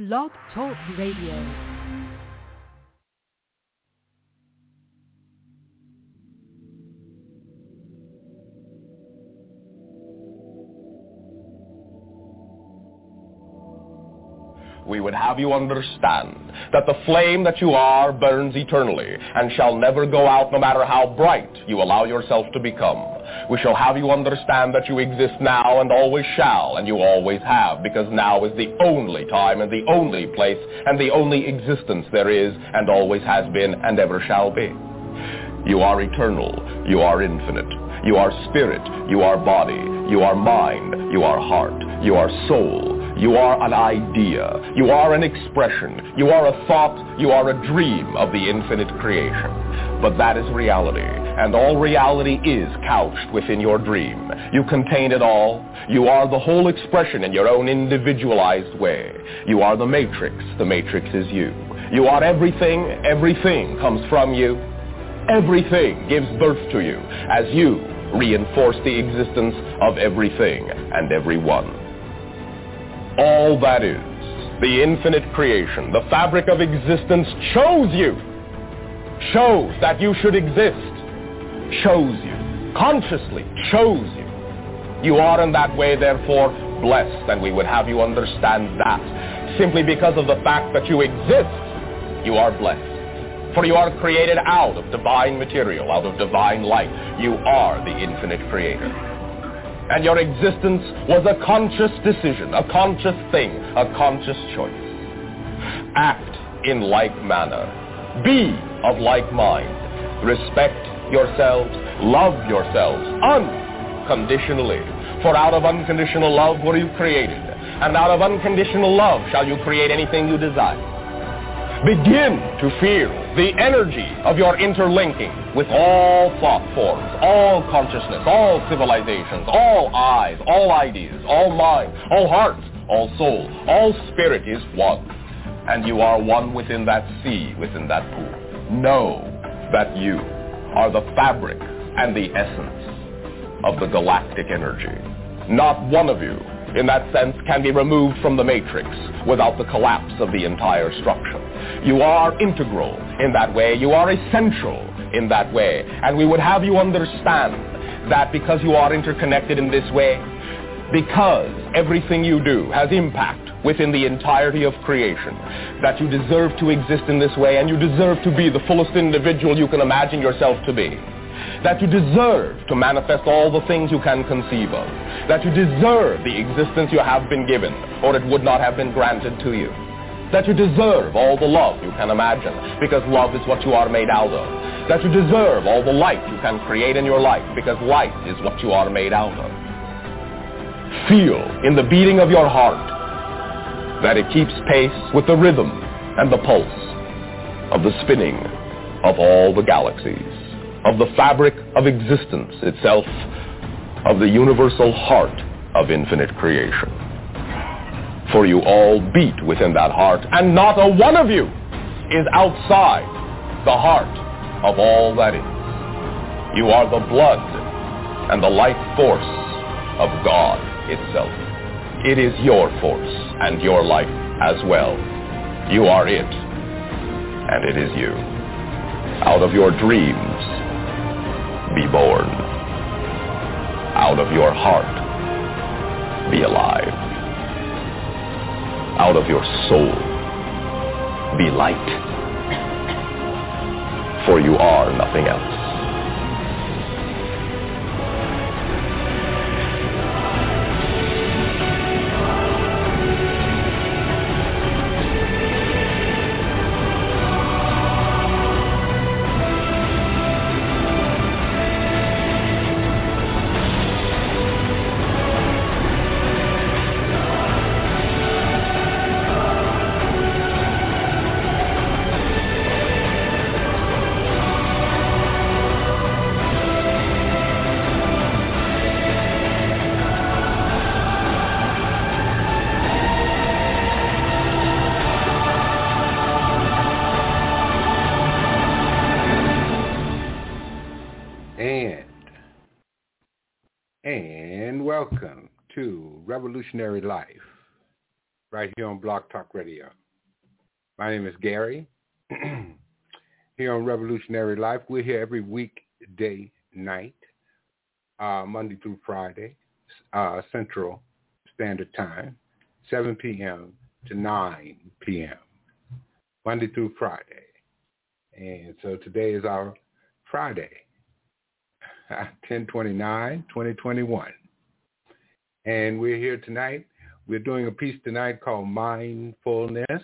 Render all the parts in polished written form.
Blog Talk Radio. We would have you understand that the flame that you are burns eternally and shall never go out no matter how bright you allow yourself to become. We shall have you understand that you exist now and always shall, and you always have, because now is the only time and the only place and the only existence there is and always has been and ever shall be. You are eternal. You are infinite. You are spirit. You are body. You are mind. You are heart. You are soul. You are an idea. You are an expression. You are a thought. You are a dream of the infinite creation. But that is reality, and all reality is couched within your dream. You contain it all. You are the whole expression in your own individualized way. You are the matrix. The matrix is you. You are everything. Everything comes from you. Everything gives birth to you as you reinforce the existence of everything and everyone. All that is, the infinite creation, the fabric of existence chose you, chose that you should exist, chose you, consciously chose you. You are in that way, therefore, blessed, and we would have you understand that. Simply because of the fact that you exist, you are blessed. For you are created out of divine material, out of divine light. You are the infinite creator. And your existence was a conscious decision, a conscious thing, a conscious choice. Act in like manner. Be of like mind. Respect yourselves. Love yourselves unconditionally. For out of unconditional love were you created. And out of unconditional love shall you create anything you desire. Begin to feel the energy of your interlinking with all thought forms, all consciousness, all civilizations, all eyes, all ideas, all mind, all heart, all soul, all spirit is one. And you are one within that sea, within that pool. Know that you are the fabric and the essence of the galactic energy. Not one of you, in that sense, can be removed from the matrix without the collapse of the entire structure. You are integral in that way. You are essential in that way. And we would have you understand that because you are interconnected in this way, because everything you do has impact within the entirety of creation, that you deserve to exist in this way, and you deserve to be the fullest individual you can imagine yourself to be. That you deserve to manifest all the things you can conceive of. That you deserve the existence you have been given, or it would not have been granted to you. That you deserve all the love you can imagine, because love is what you are made out of. That you deserve all the light you can create in your life, because light is what you are made out of. Feel in the beating of your heart that it keeps pace with the rhythm and the pulse of the spinning of all the galaxies, of the fabric of existence itself, of the universal heart of infinite creation. For you all beat within that heart, and not a one of you is outside the heart of all that is. You are the blood and the life force of God itself. It is your force and your life as well. You are it, and it is you. Out of your dreams, be born. Out of your heart, be alive. Out of your soul, be light. For you are nothing else. And welcome to Revolutionary Life. right here on Blog Talk Radio. My name is Gary. Here on Revolutionary Life, we're here every weekday night, Monday through Friday, Central Standard Time, 7 p.m. to 9 p.m., Monday through Friday. And so today is our Friday, 10/29/2021. And we're here tonight. We're doing a piece tonight called Mindfulness.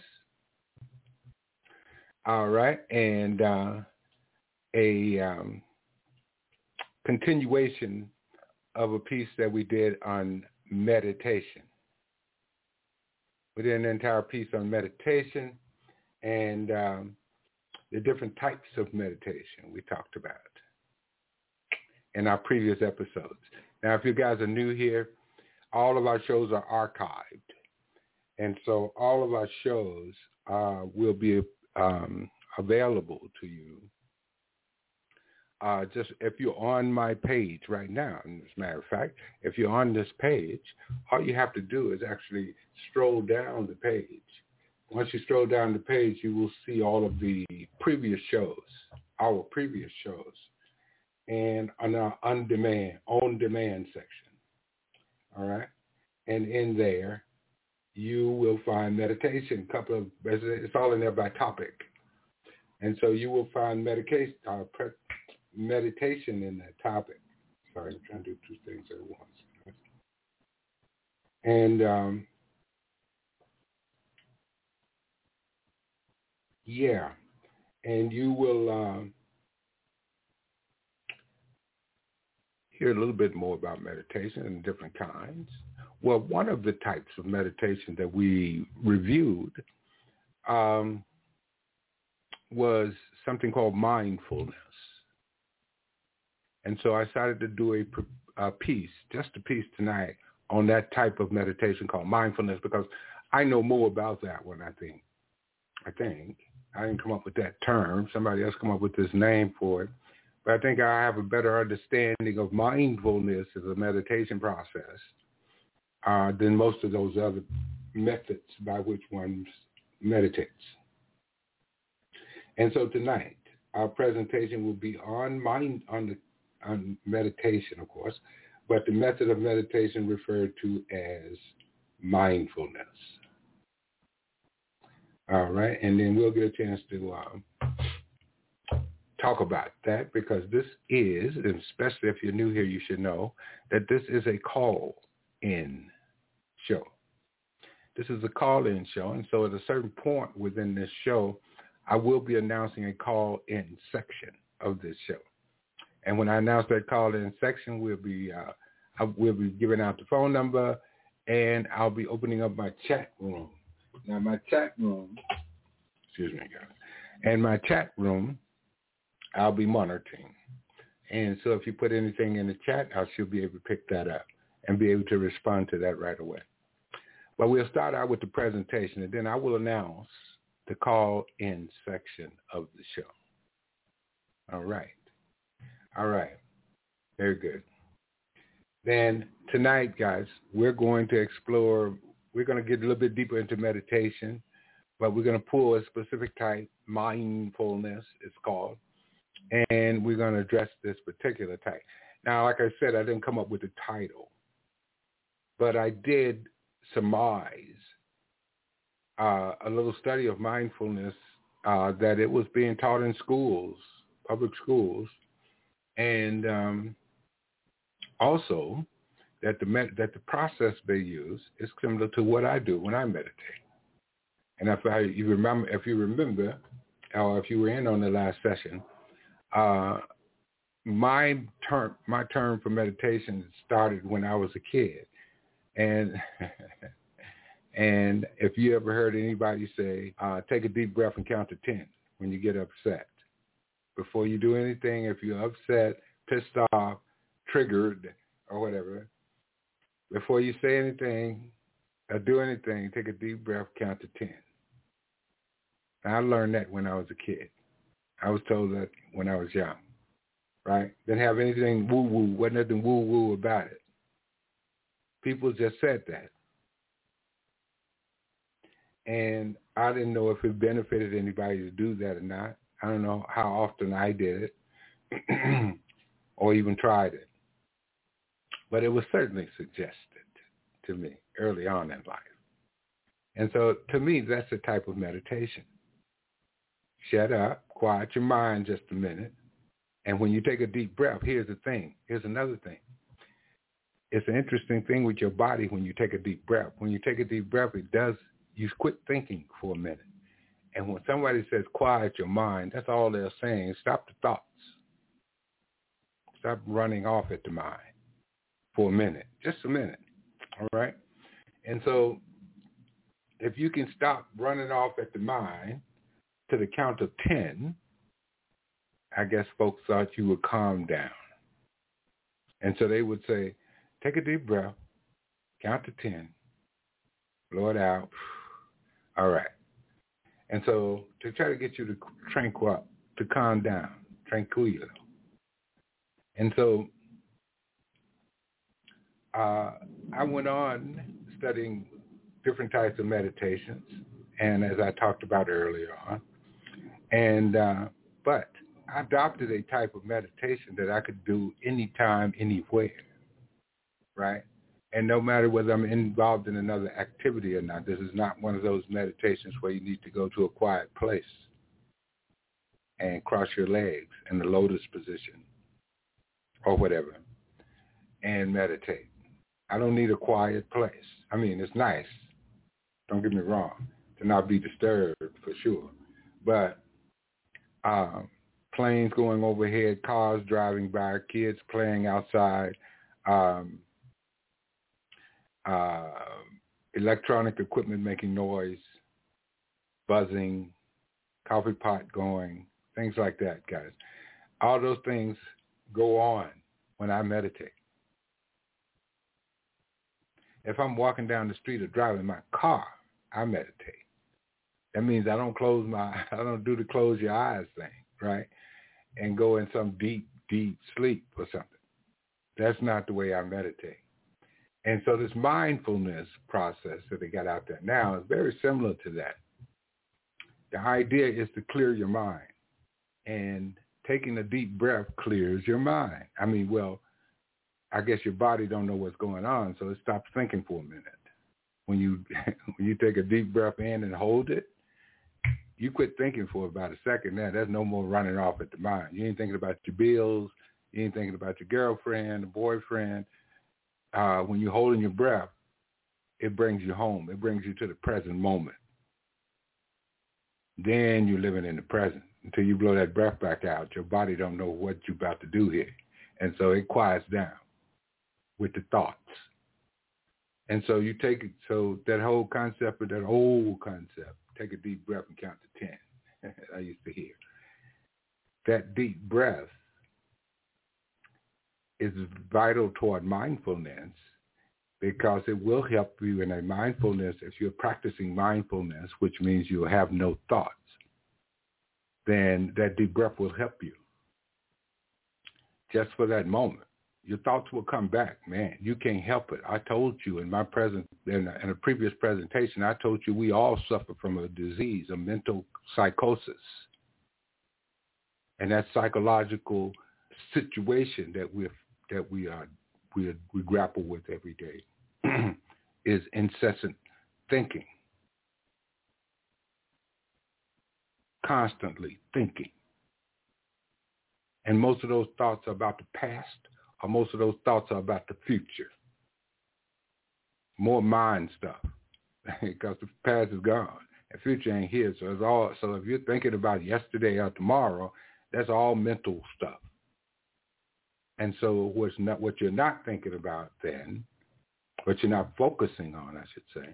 All right. And a continuation of a piece that we did on meditation. We did an entire piece on meditation and the different types of meditation we talked about in our previous episodes. Now, if you guys are new here, all of our shows are archived. And so all of our shows will be available to you. Just if you're on my page right now, and as a matter of fact, if you're on this page, all you have to do is actually stroll down the page. Once you stroll down the page, you will see all of the previous shows, our previous shows, and on our on-demand section. All right? And in there, you will find meditation, it's all in there by topic. And so you will find meditation in that topic. Sorry, I'm trying to do two things at once. And yeah, and you will hear a little bit more about meditation and different kinds. Well, one of the types of meditation that we reviewed was something called mindfulness. And so I decided to do a piece, just a piece tonight, on that type of meditation called mindfulness, because I know more about that one, I think. I didn't come up with that term. Somebody else come up with this name for it. But I think I have a better understanding of mindfulness as a meditation process than most of those other methods by which one meditates. And so tonight, our presentation will be on meditation, of course, but the method of meditation referred to as mindfulness. All right, and then we'll get a chance to talk about that, because this is, and especially if you're new here, you should know that this is a call-in show. This is a call-in show, and so at a certain point within this show, I will be announcing a call-in section of this show. And when I announce that call-in section, we'll be giving out the phone number, and I'll be opening up my chat room. Now, my chat room, my chat room, I'll be monitoring. And so if you put anything in the chat, I should be able to pick that up and be able to respond to that right away. But we'll start out with the presentation, and then I will announce the call-in section of the show. All right. Very good. Then tonight, guys, we're going to get a little bit deeper into meditation, but we're going to pull a specific type, mindfulness it's called, and we're going to address this particular type. Now, like I said, I didn't come up with a title, but I did surmise a little study of mindfulness that it was being taught in schools, public schools, and also that the process they use is similar to what I do when I meditate. And if you remember, or if you were in on the last session, my term for meditation started when I was a kid, and and if you ever heard anybody say, take a deep breath and count to 10 when you get upset. Before you do anything, if you're upset, pissed off, triggered, or whatever, before you say anything or do anything, take a deep breath, count to 10. And I learned that when I was a kid. I was told that when I was young, right? Didn't have anything woo-woo, wasn't nothing woo-woo about it. People just said that. And I didn't know if it benefited anybody to do that or not. I don't know how often I did it or even tried it. But it was certainly suggested to me early on in life. And so to me, that's the type of meditation. Shut up, quiet your mind just a minute. And when you take a deep breath, here's the thing. Here's another thing. It's an interesting thing with your body when you take a deep breath. When you take a deep breath, you quit thinking for a minute. And when somebody says quiet your mind, that's all they're saying. Stop the thoughts. Stop running off at the mind for a minute, just a minute, all right? And so if you can stop running off at the mind to the count of 10, I guess folks thought you would calm down. And so they would say, take a deep breath, count to 10, blow it out. All right. And so to try to get you to tranquil, to calm down, tranquilo. And so I went on studying different types of meditations, and as I talked about earlier on, and but I adopted a type of meditation that I could do anytime, anywhere, right? And no matter whether I'm involved in another activity or not, this is not one of those meditations where you need to go to a quiet place and cross your legs in the lotus position or whatever and meditate. I don't need a quiet place. I mean, it's nice, don't get me wrong, to not be disturbed for sure. But planes going overhead, cars driving by, kids playing outside, electronic equipment making noise, buzzing, coffee pot going, things like that, guys. All those things go on when I meditate. If I'm walking down the street or driving my car, I meditate. That means I don't do the close your eyes thing, right? And go in some deep, deep sleep or something. That's not the way I meditate. And so this mindfulness process that they got out there now is very similar to that. The idea is to clear your mind. And taking a deep breath clears your mind. I mean, well, I guess your body don't know what's going on, so it stops thinking for a minute. When you take a deep breath in and hold it, you quit thinking for about a second. Now, there's no more running off at the mind. You ain't thinking about your bills. You ain't thinking about your girlfriend, or boyfriend. When you're holding your breath, it brings you home. It brings you to the present moment. Then you're living in the present. Until you blow that breath back out, your body don't know what you're about to do here. And so it quiets down with the thoughts. And so you take it, so that whole concept of that old concept, take a deep breath and count to 10. I used to hear. That deep breath is vital toward mindfulness because it will help you in a mindfulness. If you're practicing mindfulness, which means you have no thoughts, then that deep breath will help you just for that moment. Your thoughts will come back, man. You can't help it. I told you in a previous presentation, I told you we all suffer from a disease, a mental psychosis. And that psychological situation that we grapple with every day is incessant thinking, constantly thinking. And most of those thoughts are about the past, or most of those thoughts are about the future. More mind stuff, because the past is gone. The future ain't here. So if you're thinking about yesterday or tomorrow, that's all mental stuff. And so what you're not thinking about then, what you're not focusing on, I should say,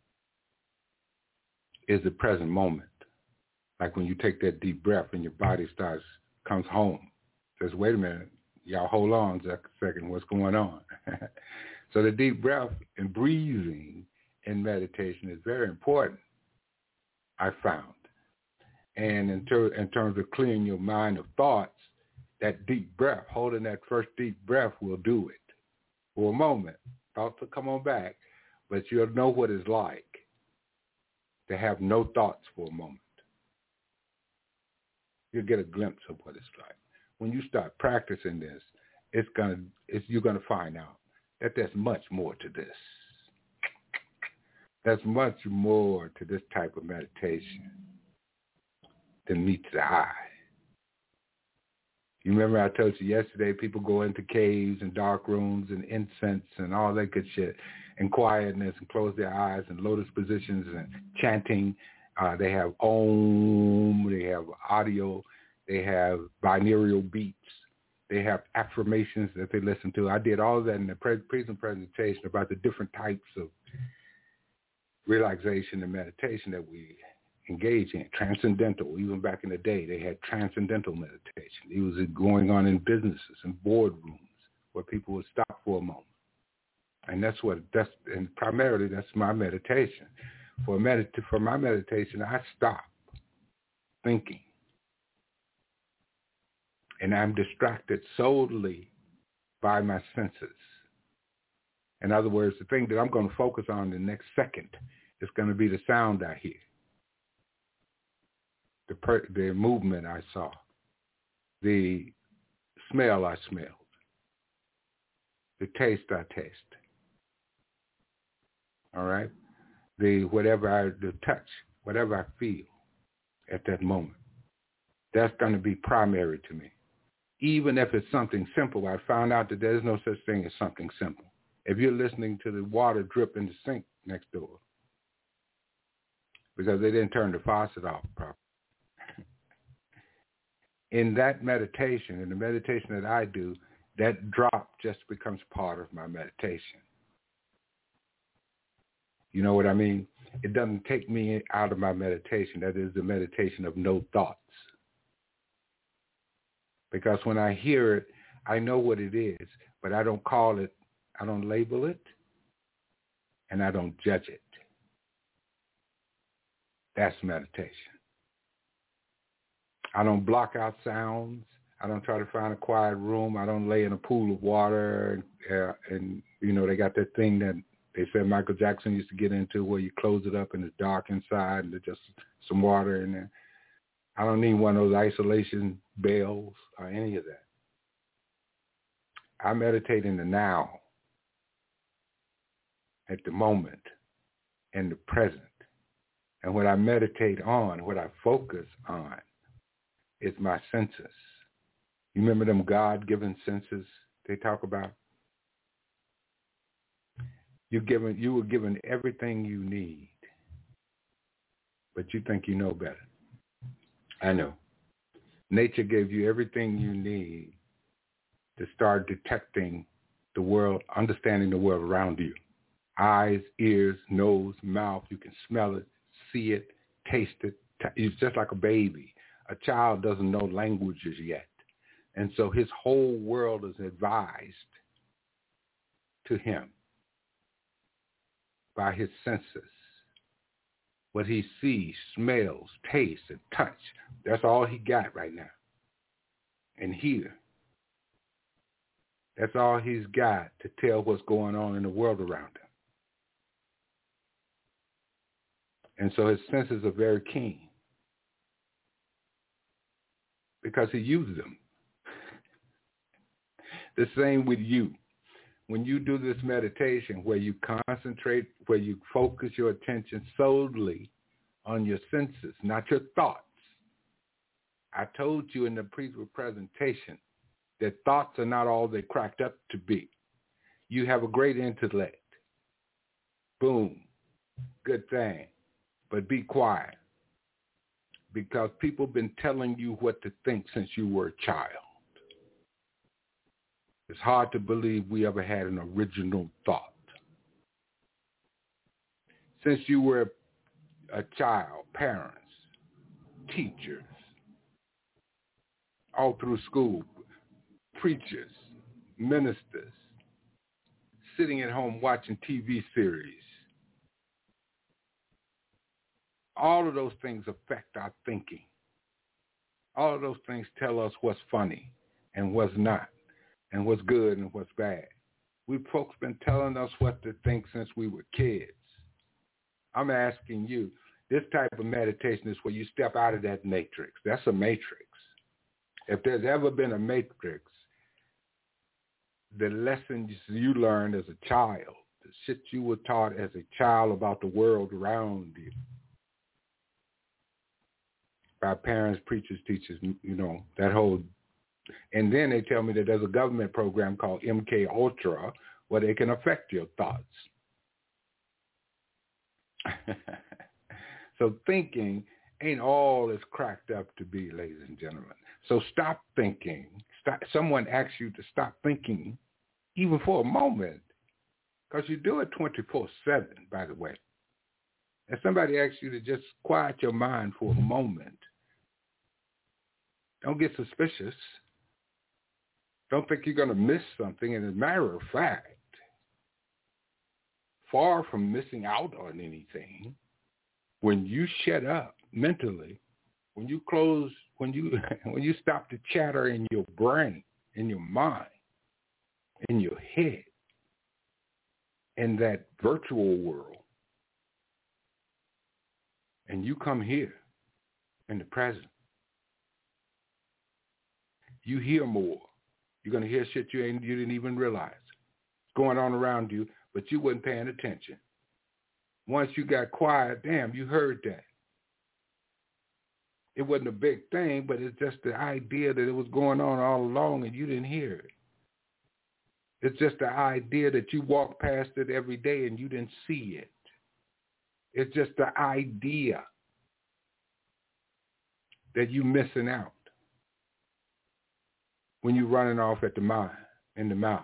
is the present moment. Like when you take that deep breath and your body comes home. Says, wait a minute, y'all hold on a second, what's going on? So the deep breath and breathing in meditation is very important, I found. And in terms of clearing your mind of thoughts, that deep breath, holding that first deep breath will do it. For a moment, thoughts will come on back, but you'll know what it's like to have no thoughts for a moment. You'll get a glimpse of what it's like. When you start practicing this, you're gonna find out that there's much more to this. There's much more to this type of meditation than meets the eye. You remember I told you yesterday, people go into caves and dark rooms and incense and all that good shit and quietness and close their eyes and lotus positions and chanting. They have Om, they have audio, they have binaural beats, they have affirmations that they listen to. I did all of that in the presentation about the different types of relaxation and meditation that we engage in. Transcendental, even back in the day, they had transcendental meditation. It was going on in businesses and boardrooms where people would stop for a moment. And and primarily that's my meditation. For my meditation, I stop thinking. And I'm distracted solely by my senses. In other words, the thing that I'm going to focus on the next second is going to be the sound I hear, the movement I saw, the smell I smelled, the taste I tasted. All right? The touch, whatever I feel at that moment. That's going to be primary to me. Even if it's something simple, I found out that there's no such thing as something simple. If you're listening to the water drip in the sink next door because they didn't turn the faucet off properly. In that meditation, in the meditation that I do, that drop just becomes part of my meditation. You know what I mean? It doesn't take me out of my meditation. That is the meditation of no thoughts. Because when I hear it, I know what it is, but I don't call it, I don't label it, and I don't judge it. That's meditation. I don't block out sounds. I don't try to find a quiet room. I don't lay in a pool of water. And you know, they got that thing that they said Michael Jackson used to get into where you close it up and it's dark inside and there's just some water in there. I don't need one of those isolation bells or any of that. I meditate in the now, at the moment, in the present. And what I meditate on, what I focus on, is my senses. You remember them God-given senses they talk about? You were given everything you need, but you think you know better. I know. Nature gave you everything you need to start detecting the world, understanding the world around you. Eyes, ears, nose, mouth, you can smell it, see it, taste it. It's just like a baby. A child doesn't know languages yet. And so his whole world is advised to him by his senses. What he sees, smells, tastes, and touch. That's all he got right now. And hear. That's all he's got to tell what's going on in the world around him. And so his senses are very keen because he uses them. The same with you. When you do this meditation where you concentrate, where you focus your attention solely on your senses, not your thoughts. I told you in the previous presentation that thoughts are not all they're cracked up to be. You have a great intellect. Boom. Good thing. But be quiet. Because people have been telling you what to think since you were a child. It's hard to believe we ever had an original thought. Since you were a child, parents, teachers, all through school, preachers, ministers, sitting at home watching TV series. All of those things affect our thinking. All of those things tell us what's funny and what's not, and what's good and what's bad. We folks been telling us what to think since we were kids. I'm asking you, This type of meditation is where you step out of that matrix. That's a matrix. If there's ever been a matrix, the lessons you learned as a child, the shit you were taught as a child about the world around you, by parents, preachers, teachers, that whole. And then they tell me that there's a government program called MK Ultra where they can affect your thoughts. So thinking ain't all it's cracked up to be, ladies and gentlemen. So stop thinking. Someone asks you to stop thinking even for a moment, because you do it 24/7, by the way. If somebody asks you to just quiet your mind for a moment, don't get suspicious. Don't think you're going to miss something. And as a matter of fact, far from missing out on anything, when you shut up mentally, when you close, when you stop the chatter in your brain, in your mind, in your head, in that virtual world, and you come here in the present, you hear more. You're going to hear shit you didn't even realize. It's going on around you, but you wasn't paying attention. Once you got quiet, damn, you heard that. It wasn't a big thing, but it's just the idea that it was going on all along and you didn't hear it. It's just the idea that you walk past it every day and you didn't see it. It's just the idea that you missing out when you're running off at the mind, in the mouth.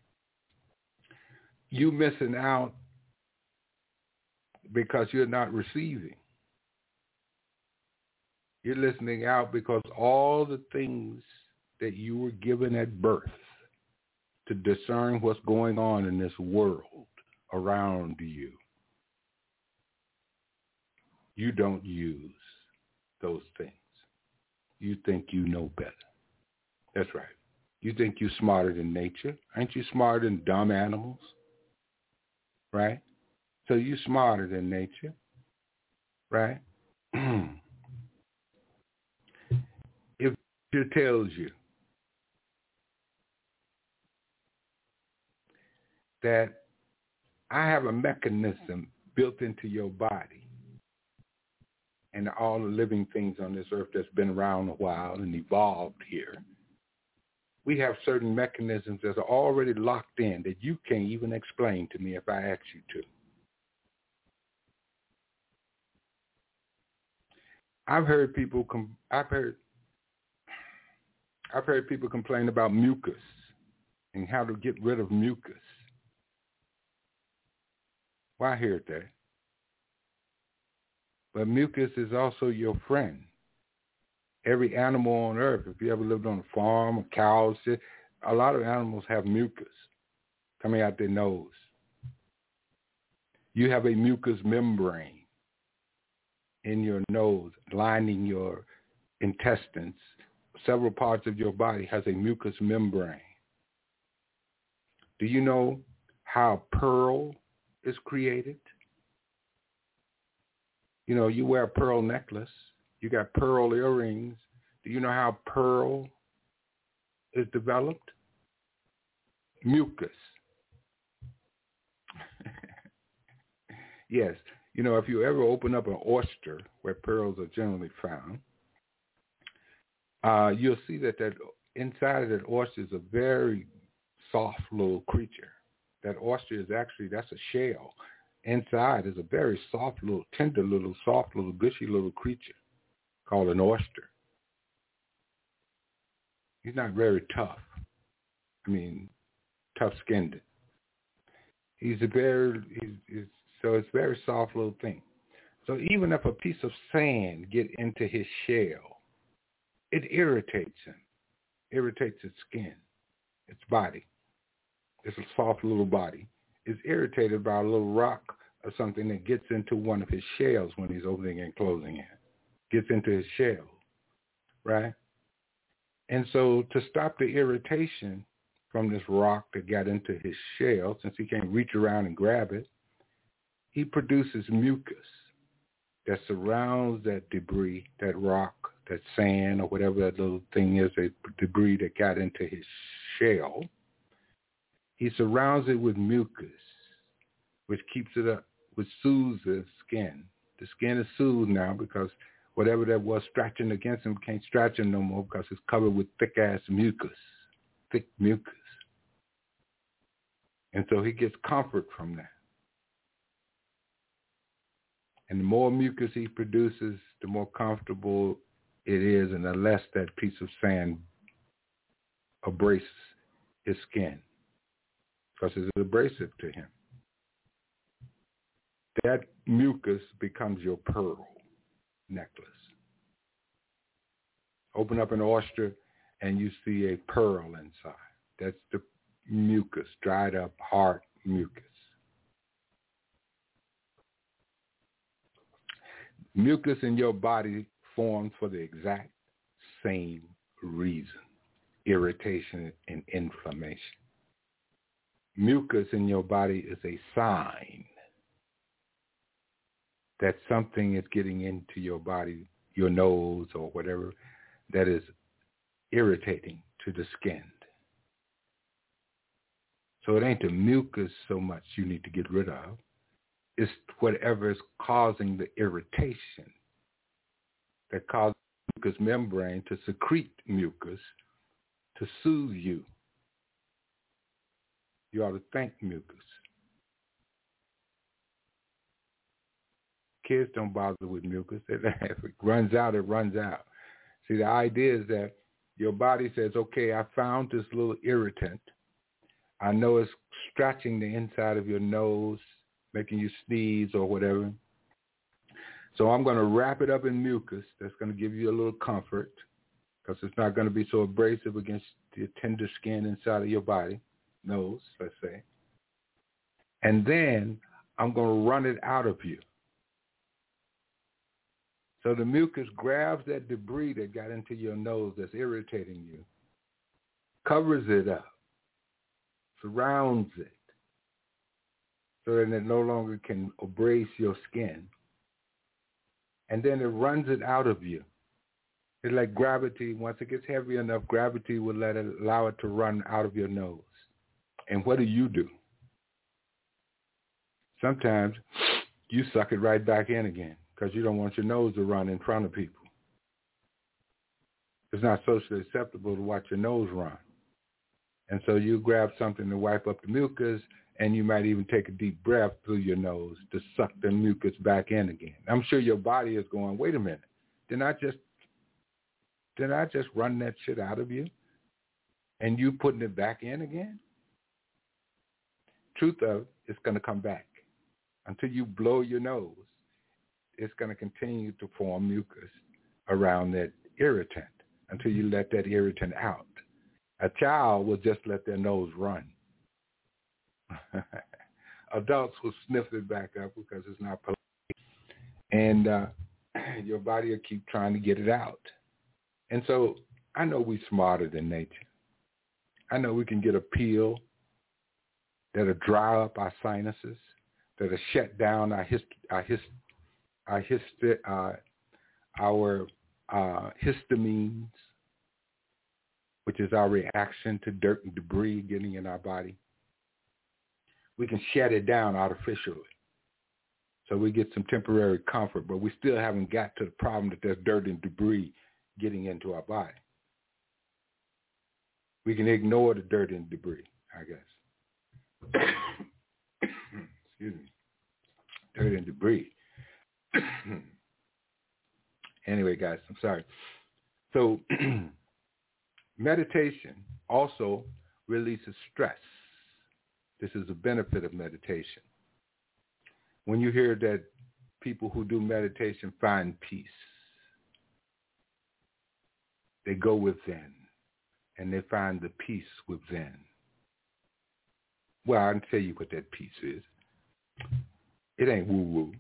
You missing out because you're not receiving. You're listening out because all the things that you were given at birth to discern what's going on in this world around you, you don't use those things. You think you know better. That's right. You think you're smarter than nature. Ain't you smarter than dumb animals? Right? So you're smarter than nature. Right? If it tells you that I have a mechanism built into your body and all the living things on this earth that's been around a while and evolved here, we have certain mechanisms that are already locked in that you can't even explain to me if I ask you to. I've heard people complain about mucus and how to get rid of mucus. Well, I heard that. But mucus is also your friend. Every animal on earth, if you ever lived on a farm, a cow, a lot of animals have mucus coming out their nose. You have a mucus membrane in your nose, lining your intestines. Several parts of your body has a mucus membrane. Do you know how pearl is created? You know, you wear a pearl necklace. You got pearl earrings. Do you know how pearl is developed? Mucus. Yes. You know, if you ever open up an oyster where pearls are generally found, you'll see that inside of that oyster is a very soft little creature. That oyster is actually, that's a shell. Inside is a very soft little, tender little, soft little, gushy little creature called an oyster. He's not very tough. I mean, tough-skinned. So it's a very soft little thing. So even if a piece of sand get into his shell, it irritates him, irritates his skin, its body. It's a soft little body. It's irritated by a little rock or something that gets into one of his shells when he's opening and closing it. Gets into his shell, right? And so to stop the irritation from this rock that got into his shell, since he can't reach around and grab it, he produces mucus that surrounds that debris, that rock, that sand, or whatever that little thing is, that debris that got into his shell. He surrounds it with mucus, which keeps it up, which soothes the skin. The skin is soothed now because whatever that was scratching against him can't scratch him no more because it's covered with thick mucus. And so he gets comfort from that. And the more mucus he produces, the more comfortable it is, and the less that piece of sand abrases his skin because it's abrasive to him. That mucus becomes your pearl necklace. Open up an oyster and you see a pearl inside. That's the mucus, dried up, hard mucus. Mucus in your body forms for the exact same reason, irritation and inflammation. Mucus in your body is a sign that something is getting into your body, your nose or whatever, that is irritating to the skin. So it ain't the mucus so much you need to get rid of. It's whatever is causing the irritation that causes the mucous membrane to secrete mucus to soothe you. You ought to thank mucus. Kids don't bother with mucus. If it runs out, it runs out. See, the idea is that your body says, okay, I found this little irritant. I know it's scratching the inside of your nose, making you sneeze or whatever. So I'm going to wrap it up in mucus. That's going to give you a little comfort because it's not going to be so abrasive against the tender skin inside of your body, nose, let's say. And then I'm going to run it out of you. So the mucus grabs that debris that got into your nose that's irritating you, covers it up, surrounds it, so that it no longer can abrase your skin. And then it runs it out of you. It's like gravity. Once it gets heavy enough, gravity will allow it to run out of your nose. And what do? Sometimes you suck it right back in again because you don't want your nose to run in front of people. It's not socially acceptable to watch your nose run. And so you grab something to wipe up the mucus, and you might even take a deep breath through your nose to suck the mucus back in again. I'm sure your body is going, wait a minute, didn't I just run that shit out of you? And you putting it back in again? Truth of it's going to come back. Until you blow your nose, it's going to continue to form mucus around that irritant until you let that irritant out. A child will just let their nose run. Adults will sniff it back up because it's not polite. And your body will keep trying to get it out. And so I know we're smarter than nature. I know we can get a pill that'll dry up our sinuses, that'll shut down our histamines, which is our reaction to dirt and debris getting in our body. We can shut it down artificially. So we get some temporary comfort, but we still haven't got to the problem that there's dirt and debris getting into our body. We can ignore the dirt and debris, I guess. Excuse me. Dirt and debris. Anyway, guys, I'm sorry. So meditation also releases stress. This is a benefit of meditation. When you hear that people who do meditation find peace, they go within and they find the peace within. Well, I'll tell you what that peace is. It ain't woo-woo.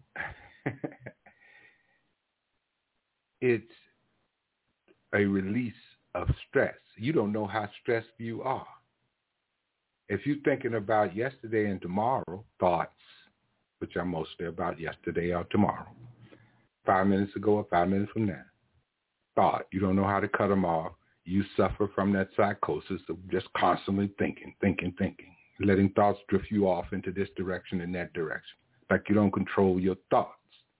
It's a release of stress. You don't know how stressed you are. If you're thinking about yesterday and tomorrow thoughts, which are mostly about yesterday or tomorrow, if 5 minutes ago or 5 minutes from now. Thought. You don't know how to cut them off. You suffer from that psychosis of just constantly thinking, letting thoughts drift you off into this direction and that direction. Like you don't control your thoughts.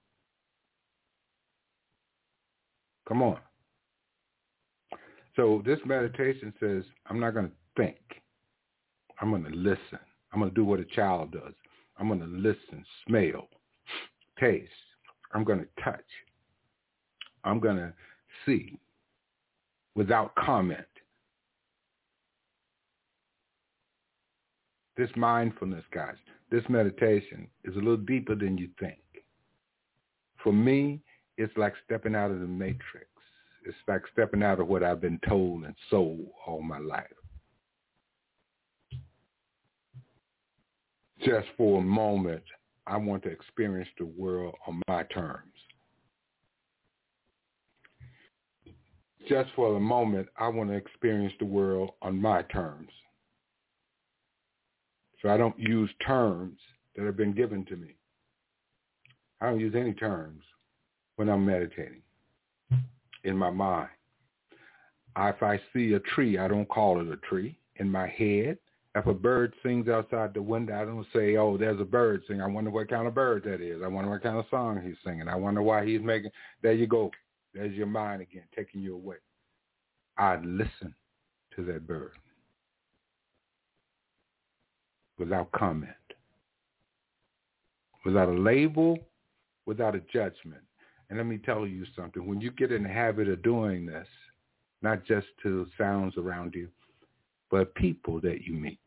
Come on. So this meditation says, I'm not going to think. I'm going to listen. I'm going to do what a child does. I'm going to listen, smell, taste. I'm going to touch. I'm going to see without comment. This mindfulness, guys, this meditation is a little deeper than you think. For me, it's like stepping out of the matrix. It's like stepping out of what I've been told and sold all my life. Just for a moment, I want to experience the world on my terms. Just for a moment, I want to experience the world on my terms. So I don't use terms that have been given to me. I don't use any terms when I'm meditating in my mind. If I see a tree, I don't call it a tree. In my head, if a bird sings outside the window, I don't say, oh, there's a bird singing. I wonder what kind of bird that is. I wonder what kind of song he's singing. I wonder why he's making. There you go. There's your mind again, taking you away. I listen to that bird without comment, without a label, without a judgment. And let me tell you something. When you get in the habit of doing this, not just to sounds around you, but people that you meet,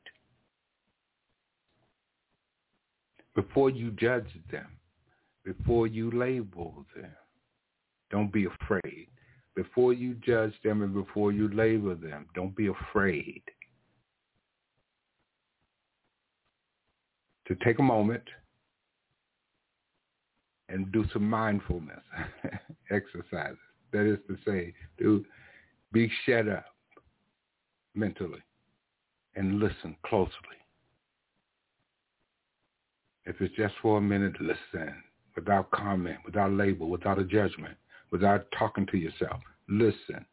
before you judge them, before you label them, don't be afraid. Before you judge them and before you label them, don't be afraid to take a moment and do some mindfulness exercises. That is to say, to be shut up mentally and listen closely. If it's just for a minute, listen without comment, without label, without a judgment, without talking to yourself. Listen.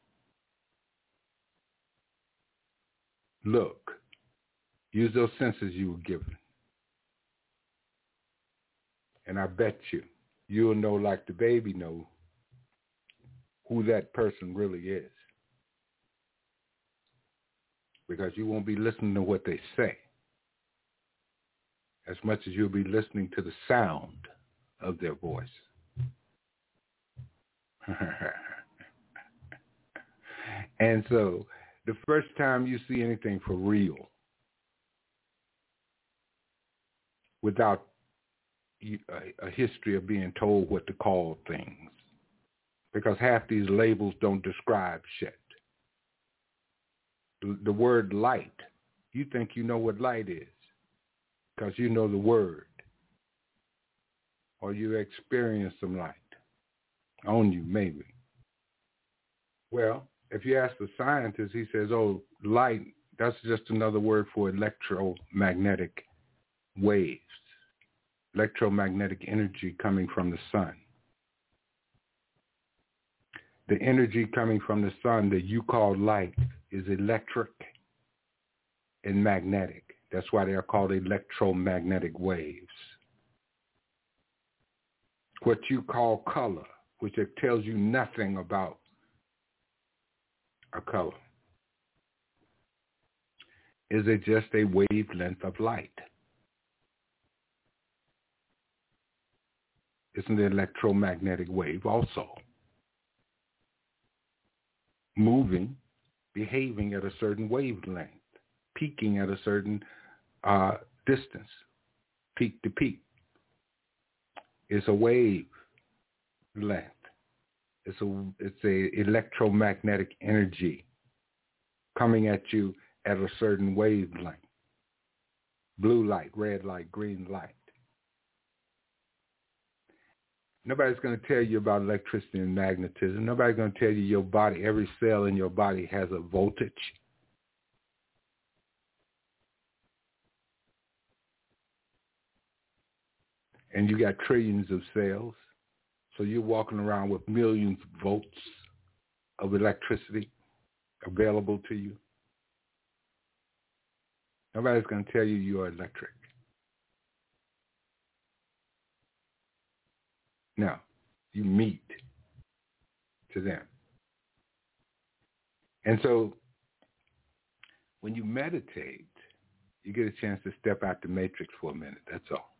Look. Use those senses you were given. And I bet you'll know like the baby know who that person really is. Because you won't be listening to what they say as much as you'll be listening to the sound of their voice. And so the first time you see anything for real, without a history of being told what to call things, because half these labels don't describe shit. The word light, you think you know what light is because you know the word, or you experience some light on you, maybe. Well, if you ask the scientist, he says, oh, light, that's just another word for electromagnetic waves, electromagnetic energy coming from the sun. The energy coming from the sun that you call light is electric and magnetic. That's why they are called electromagnetic waves. What you call color, which it tells you nothing about a color, is it just a wavelength of light? Isn't the electromagnetic wave also moving, behaving at a certain wavelength, peaking at a certain distance, peak to peak? It's a wave length. It's a electromagnetic energy coming at you at a certain wavelength. Blue light, red light, green light. Nobody's going to tell you about electricity and magnetism. Nobody's going to tell you your body, every cell in your body has a voltage. And you got trillions of cells. So you're walking around with millions of volts of electricity available to you. Nobody's going to tell you you're electric. No, you meet to them. And so when you meditate, you get a chance to step out the matrix for a minute. That's all.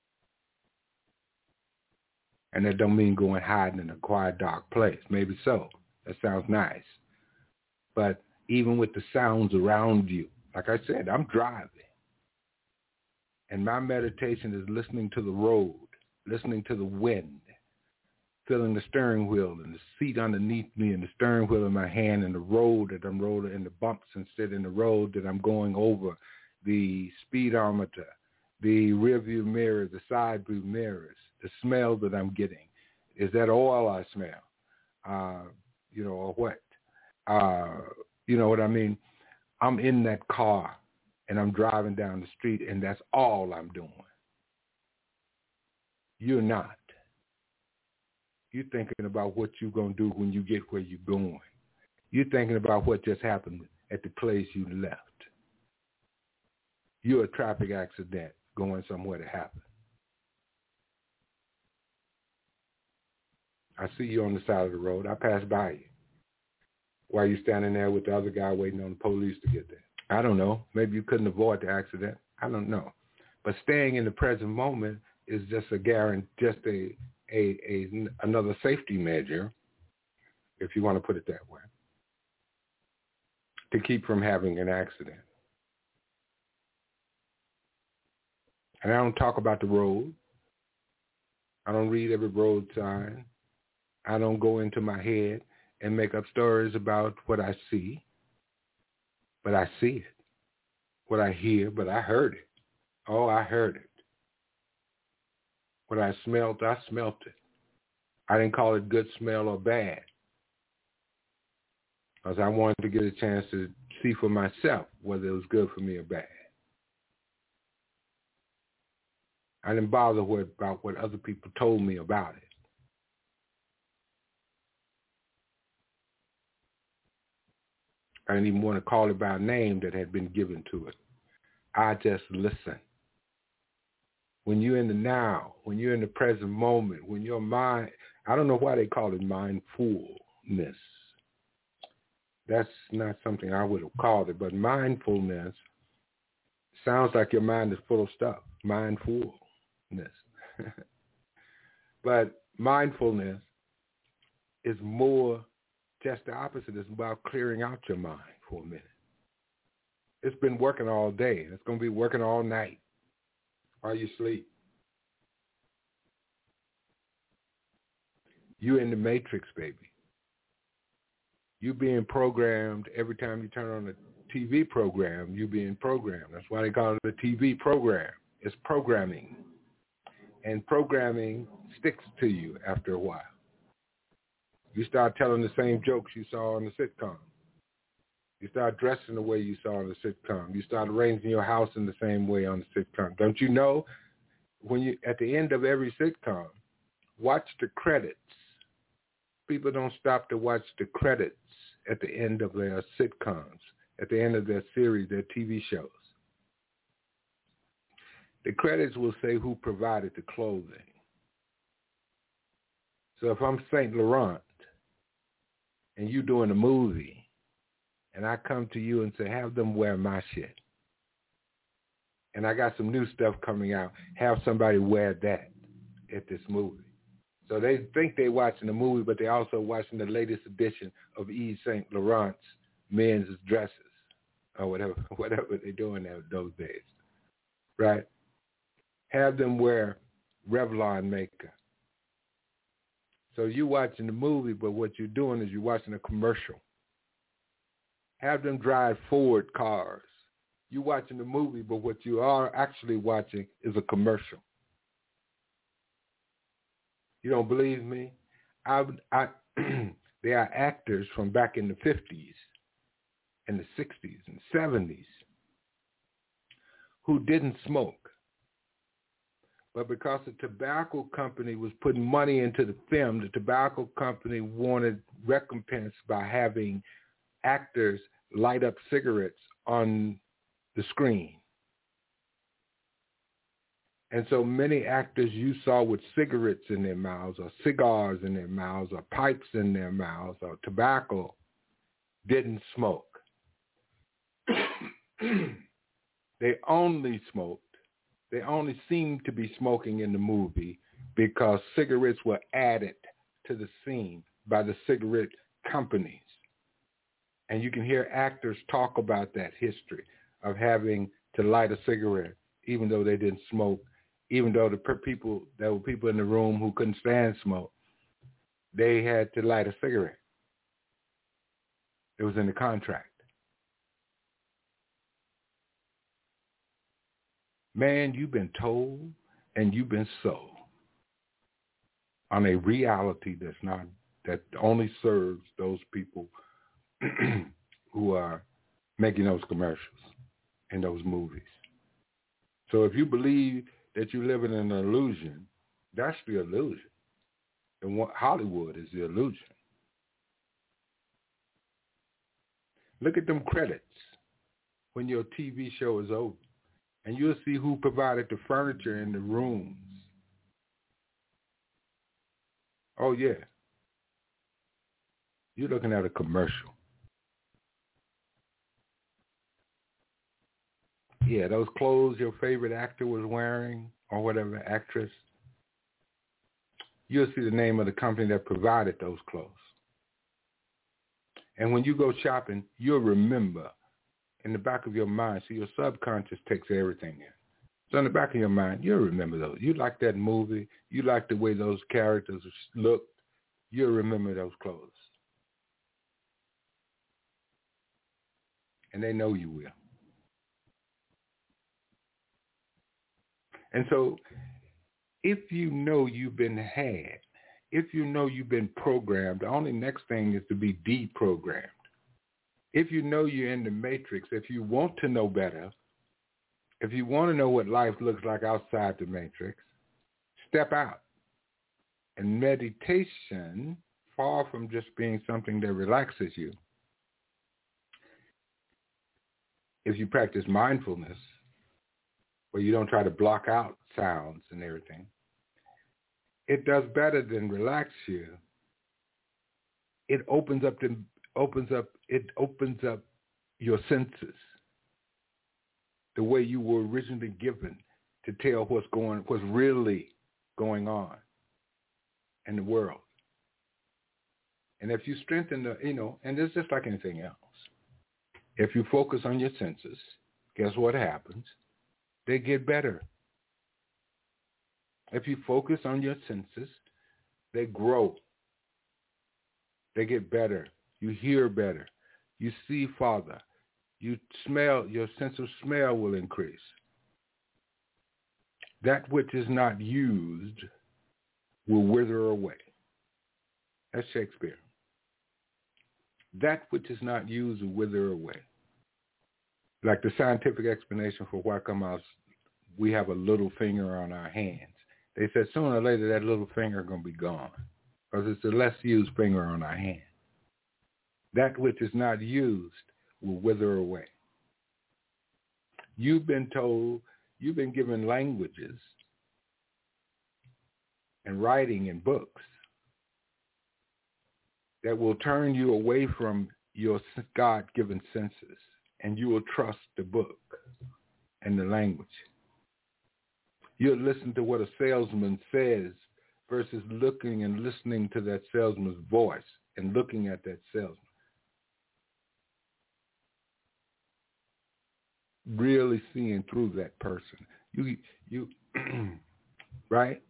And that don't mean going hiding in a quiet, dark place. Maybe so. That sounds nice. But even with the sounds around you, like I said, I'm driving. And my meditation is listening to the road, listening to the wind, feeling the steering wheel and the seat underneath me and the steering wheel in my hand and the road that I'm rolling and the bumps and sit in the road that I'm going over, the speedometer, the rear view mirrors, the side view mirrors, the smell that I'm getting. Is that oil I smell? Or what? You know what I mean? I'm in that car and I'm driving down the street and that's all I'm doing. You're not. You're thinking about what you're going to do when you get where you're going. You're thinking about what just happened at the place you left. You're a traffic accident going somewhere to happen. I see you on the side of the road. I pass by you while you're standing there with the other guy waiting on the police to get there. I don't know. Maybe you couldn't avoid the accident. I don't know. But staying in the present moment is just another safety measure, if you want to put it that way, to keep from having an accident. And I don't talk about the road. I don't read every road sign. I don't go into my head and make up stories about what I see, but I see it. What I hear, but I heard it. Oh, I heard it. What I smelt it. I didn't call it good smell or bad, because I wanted to get a chance to see for myself whether it was good for me or bad. I didn't bother about what other people told me about it. I didn't even want to call it by a name that had been given to it. I just listen. When you're in the now, when you're in the present moment, when your mind, I don't know why they call it mindfulness. That's not something I would have called it, but mindfulness sounds like your mind is full of stuff. Mindfulness. But mindfulness is more just the opposite. It's about clearing out your mind for a minute. It's been working all day. It's going to be working all night while you sleep. You in the matrix, baby. You being programmed every time you turn on a TV program, you being programmed. That's why they call it a TV program. It's programming. And programming sticks to you after a while. You start telling the same jokes you saw on the sitcom. You start dressing the way you saw on the sitcom. You start arranging your house in the same way on the sitcom. Don't you know, when you at the end of every sitcom, watch the credits. People don't stop to watch the credits at the end of their sitcoms, at the end of their series, their TV shows. The credits will say who provided the clothing. So if I'm Saint Laurent and you doing a movie, and I come to you and say, have them wear my shit, and I got some new stuff coming out, have somebody wear that at this movie. So they think they're watching the movie, but they're also watching the latest edition of Yves Saint Laurent's men's dresses, or whatever they're doing those days, right? Have them wear Revlon makeup. So you're watching the movie, but what you're doing is you're watching a commercial. Have them drive Ford cars. You're watching the movie, but what you are actually watching is a commercial. You don't believe me? There are actors from back in the 50s and the 60s and 70s who didn't smoke, But because the tobacco company was putting money into the film, the tobacco company wanted recompense by having actors light up cigarettes on the screen. And so many actors you saw with cigarettes in their mouths or cigars in their mouths or pipes in their mouths or tobacco didn't smoke. They only smoked. They only seemed to be smoking in the movie because cigarettes were added to the scene by the cigarette companies. And you can hear actors talk about that history of having to light a cigarette even though they didn't smoke. Even though there were people in the room who couldn't stand smoke, they had to light a cigarette. It was in the contract. Man, you've been told and you've been sold on a reality that only serves those people who are making those commercials and those movies. So if you believe that you live in an illusion, that's the illusion. And what Hollywood is the illusion. Look at them credits when your TV show is over, and you'll see who provided the furniture in the rooms. Oh, yeah. You're looking at a commercial. Yeah, those clothes your favorite actor was wearing or whatever actress, you'll see the name of the company that provided those clothes. And when you go shopping, you'll remember in the back of your mind, so your subconscious takes everything in. So in the back of your mind, you'll remember those. You like that movie. You like the way those characters looked. You'll remember those clothes. And they know you will. And so if you know you've been had, if you know you've been programmed, the only next thing is to be deprogrammed. If you know you're in the matrix, if you want to know better, if you want to know what life looks like outside the matrix, step out. And meditation, far from just being something that relaxes you, if you practice mindfulness, where you don't try to block out sounds and everything, it does better than relax you. It opens up your senses, the way you were originally given to tell what's really going on in the world. And if you strengthen and it's just like anything else. If you focus on your senses, guess what happens? They get better. If you focus on your senses, they grow. They get better. You hear better. You see farther. You smell, your sense of smell will increase. That which is not used will wither away. That's Shakespeare. That which is not used will wither away. Like the scientific explanation for why we have a little finger on our hands. They said sooner or later that little finger is going to be gone because it's the less used finger on our hand. That which is not used will wither away. You've been given languages and writing in books that will turn you away from your God-given senses, and you will trust the book and the language. You'll listen to what a salesman says versus looking and listening to that salesman's voice and looking at that salesman. Really seeing through that person. You right?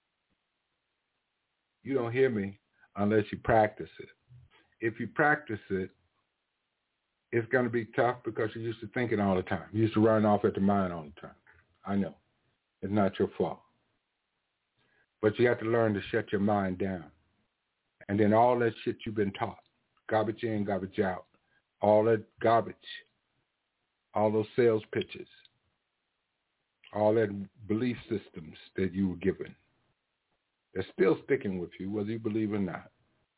You don't hear me unless you practice it. If you practice it, it's going to be tough because you're used to thinking all the time. You used to run off at the mind all the time. I know. It's not your fault. But you have to learn to shut your mind down. And then all that shit you've been taught, garbage in, garbage out, all that garbage, all those sales pitches, all that belief systems that you were given. They're still sticking with you, whether you believe or not.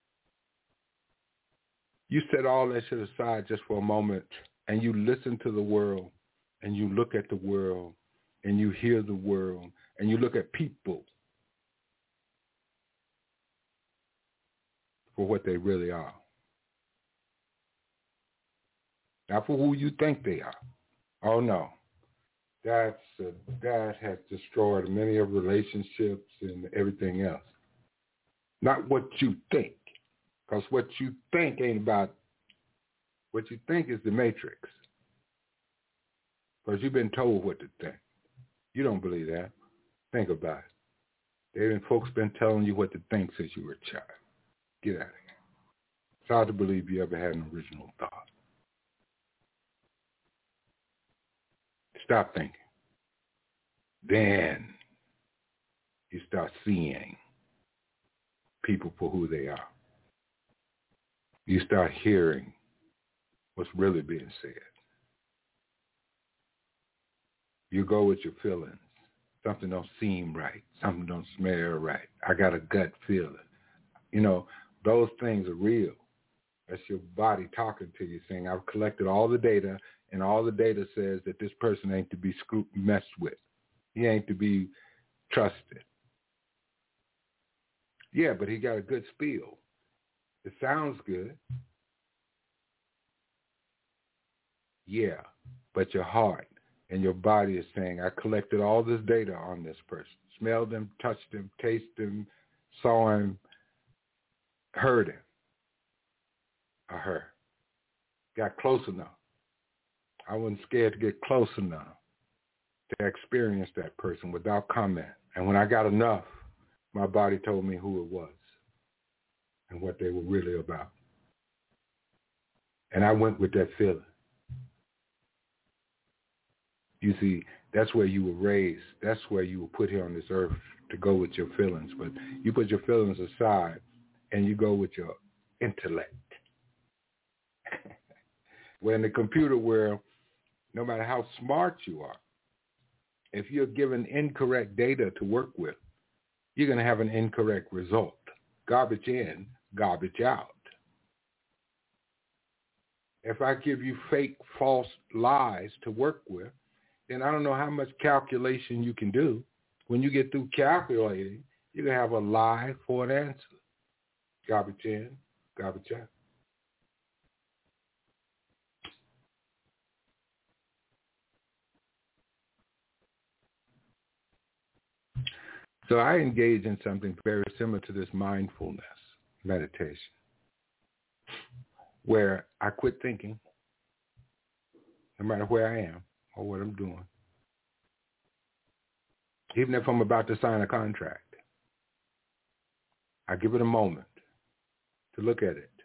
You set all that shit aside just for a moment, and you listen to the world, and you look at the world, and you hear the world, and you look at people for what they really are. Not for who you think they are. Oh, no. That has destroyed many of relationships and everything else. Not what you think. Because what you think ain't about, what you think is the matrix. Because you've been told what to think. You don't believe that. Think about it. Folks been telling you what to think since you were a child. Get out of here. It's hard to believe you ever had an original thought. Stop thinking. Then you start seeing people for who they are. You start hearing what's really being said. You go with your feelings. Something don't seem right. Something don't smell right. I got a gut feeling. You know, those things are real. That's your body talking to you, saying, I've collected all the data, and all the data says that this person ain't to be messed with. He ain't to be trusted. Yeah, but he got a good spiel. It sounds good. Yeah, but your heart and your body is saying, I collected all this data on this person. Smelled him, touched him, tasted him, saw him, heard him. Or her. Got close enough. I wasn't scared to get close enough to experience that person without comment. And when I got enough, my body told me who it was and what they were really about. And I went with that feeling. You see, that's where you were raised. That's where you were put here on this earth, to go with your feelings. But you put your feelings aside and you go with your intellect. Where in the computer world, no matter how smart you are, if you're given incorrect data to work with, you're going to have an incorrect result. Garbage in, garbage out. If I give you fake, false lies to work with, then I don't know how much calculation you can do. When you get through calculating, you're going to have a lie for an answer. Garbage in, garbage out. So I engage in something very similar to this mindfulness meditation, where I quit thinking, no matter where I am or what I'm doing. Even if I'm about to sign a contract, I give it a moment to look at it,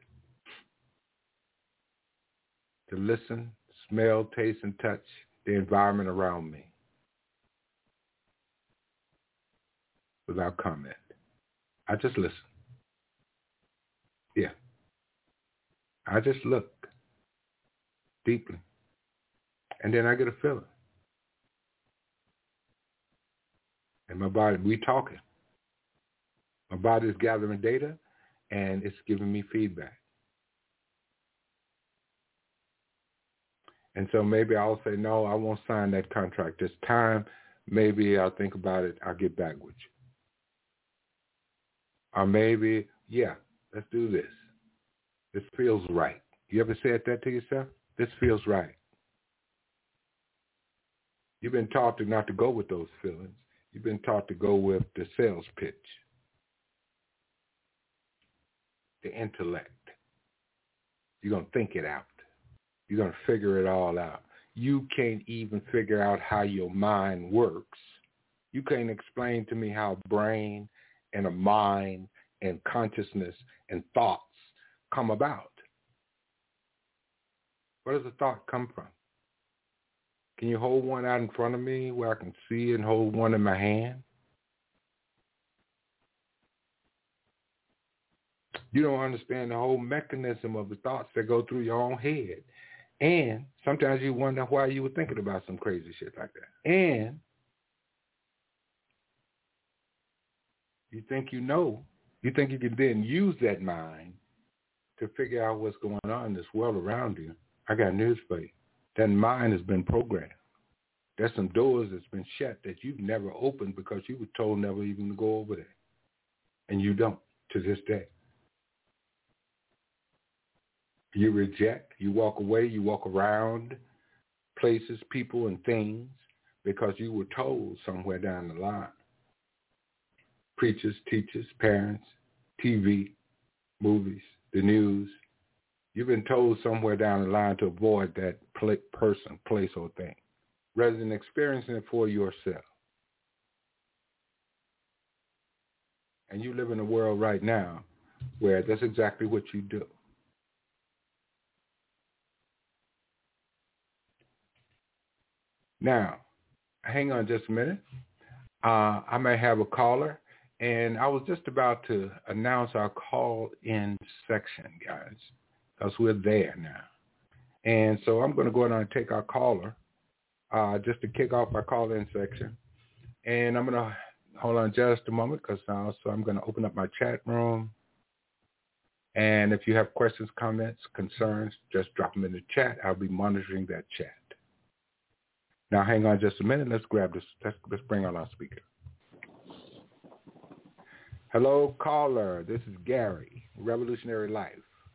to listen, smell, taste, and touch the environment around me without comment. I just listen. Yeah. I just look deeply. And then I get a feeling. And my body, we talking. My body is gathering data, and it's giving me feedback. And so maybe I'll say, no, I won't sign that contract this time. Maybe I'll think about it. I'll get back with you. Or maybe, yeah, let's do this. This feels right. You ever said that to yourself? This feels right. You've been taught to not to go with those feelings. You've been taught to go with the sales pitch, the intellect. You're going to think it out. You're going to figure it all out. You can't even figure out how your mind works. You can't explain to me how a brain and a mind and consciousness and thoughts come about. Where does a thought come from? Can you hold one out in front of me where I can see it and hold one in my hand? You don't understand the whole mechanism of the thoughts that go through your own head. And sometimes you wonder why you were thinking about some crazy shit like that. And You think you know. You think you can then use that mind to figure out what's going on in this world around you. I got news for you. That mind has been programmed. There's some doors that's been shut that you've never opened because you were told never even to go over there. And you don't to this day. You reject, you walk away, you walk around places, people, and things because you were told somewhere down the line. Preachers, teachers, parents, TV, movies, the news. You've been told somewhere down the line to avoid that person, place, or thing, rather than experiencing it for yourself. And you live in a world right now where that's exactly what you do. Now, hang on just a minute. I may have a caller, and I was just about to announce our call-in section, guys, because we're there now. And so I'm going to go ahead and take our caller just to kick off our call-in section. And I'm going to hold on just a moment because so I'm going to open up my chat room. And if you have questions, comments, concerns, just drop them in the chat. I'll be monitoring that chat. Now, hang on just a minute. Let's grab this. Let's bring on our speaker. Hello, caller. This is Gary, Revolutionary Life.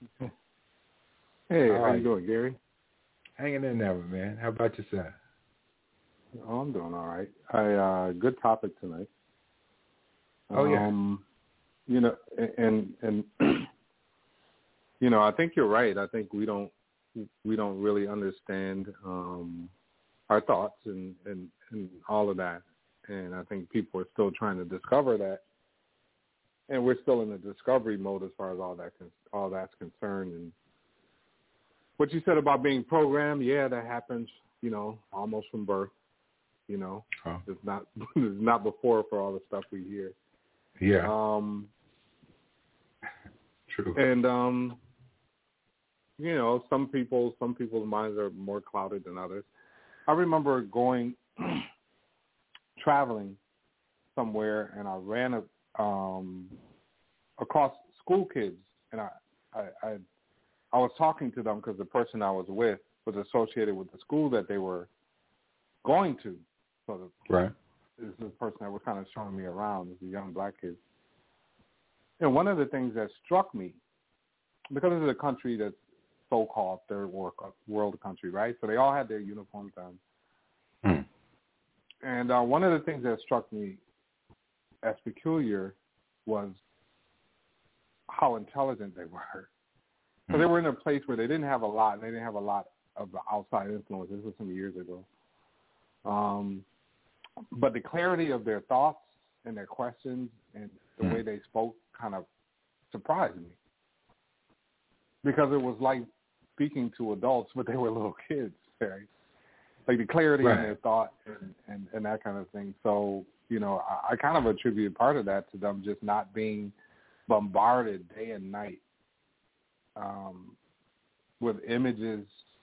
Hey, how you doing, Gary? Hanging in there, man. How about yourself? Oh, I'm doing all right. Good topic tonight. Oh, yeah. You know, and you know, I think you're right. I think we don't really understand our thoughts and all of that. And I think people are still trying to discover that. And we're still in the discovery mode as far as all that's concerned. And what you said about being programmed, yeah, that happens, you know, almost from birth. You know, it's not before for all the stuff we hear. Yeah. True. And you know, some people's minds are more clouded than others. I remember going traveling somewhere, and I ran across school kids, and I was talking to them because the person I was with was associated with the school that they were going to. So right. This is the person that was kind of showing me around. This is a young black kid. And one of the things that struck me, because this is a country that's so-called third world country, right? So they all had their uniforms on. And one of the things that struck me as peculiar was how intelligent they were. So they were in a place where they didn't have a lot, and they didn't have a lot of the outside influence. This was some years ago. But the clarity of their thoughts and their questions and the way they spoke kind of surprised me. Because it was like speaking to adults, but they were little kids, right? Like the clarity in their thought and that kind of thing. So, you know, I kind of attribute part of that to them just not being bombarded day and night with images,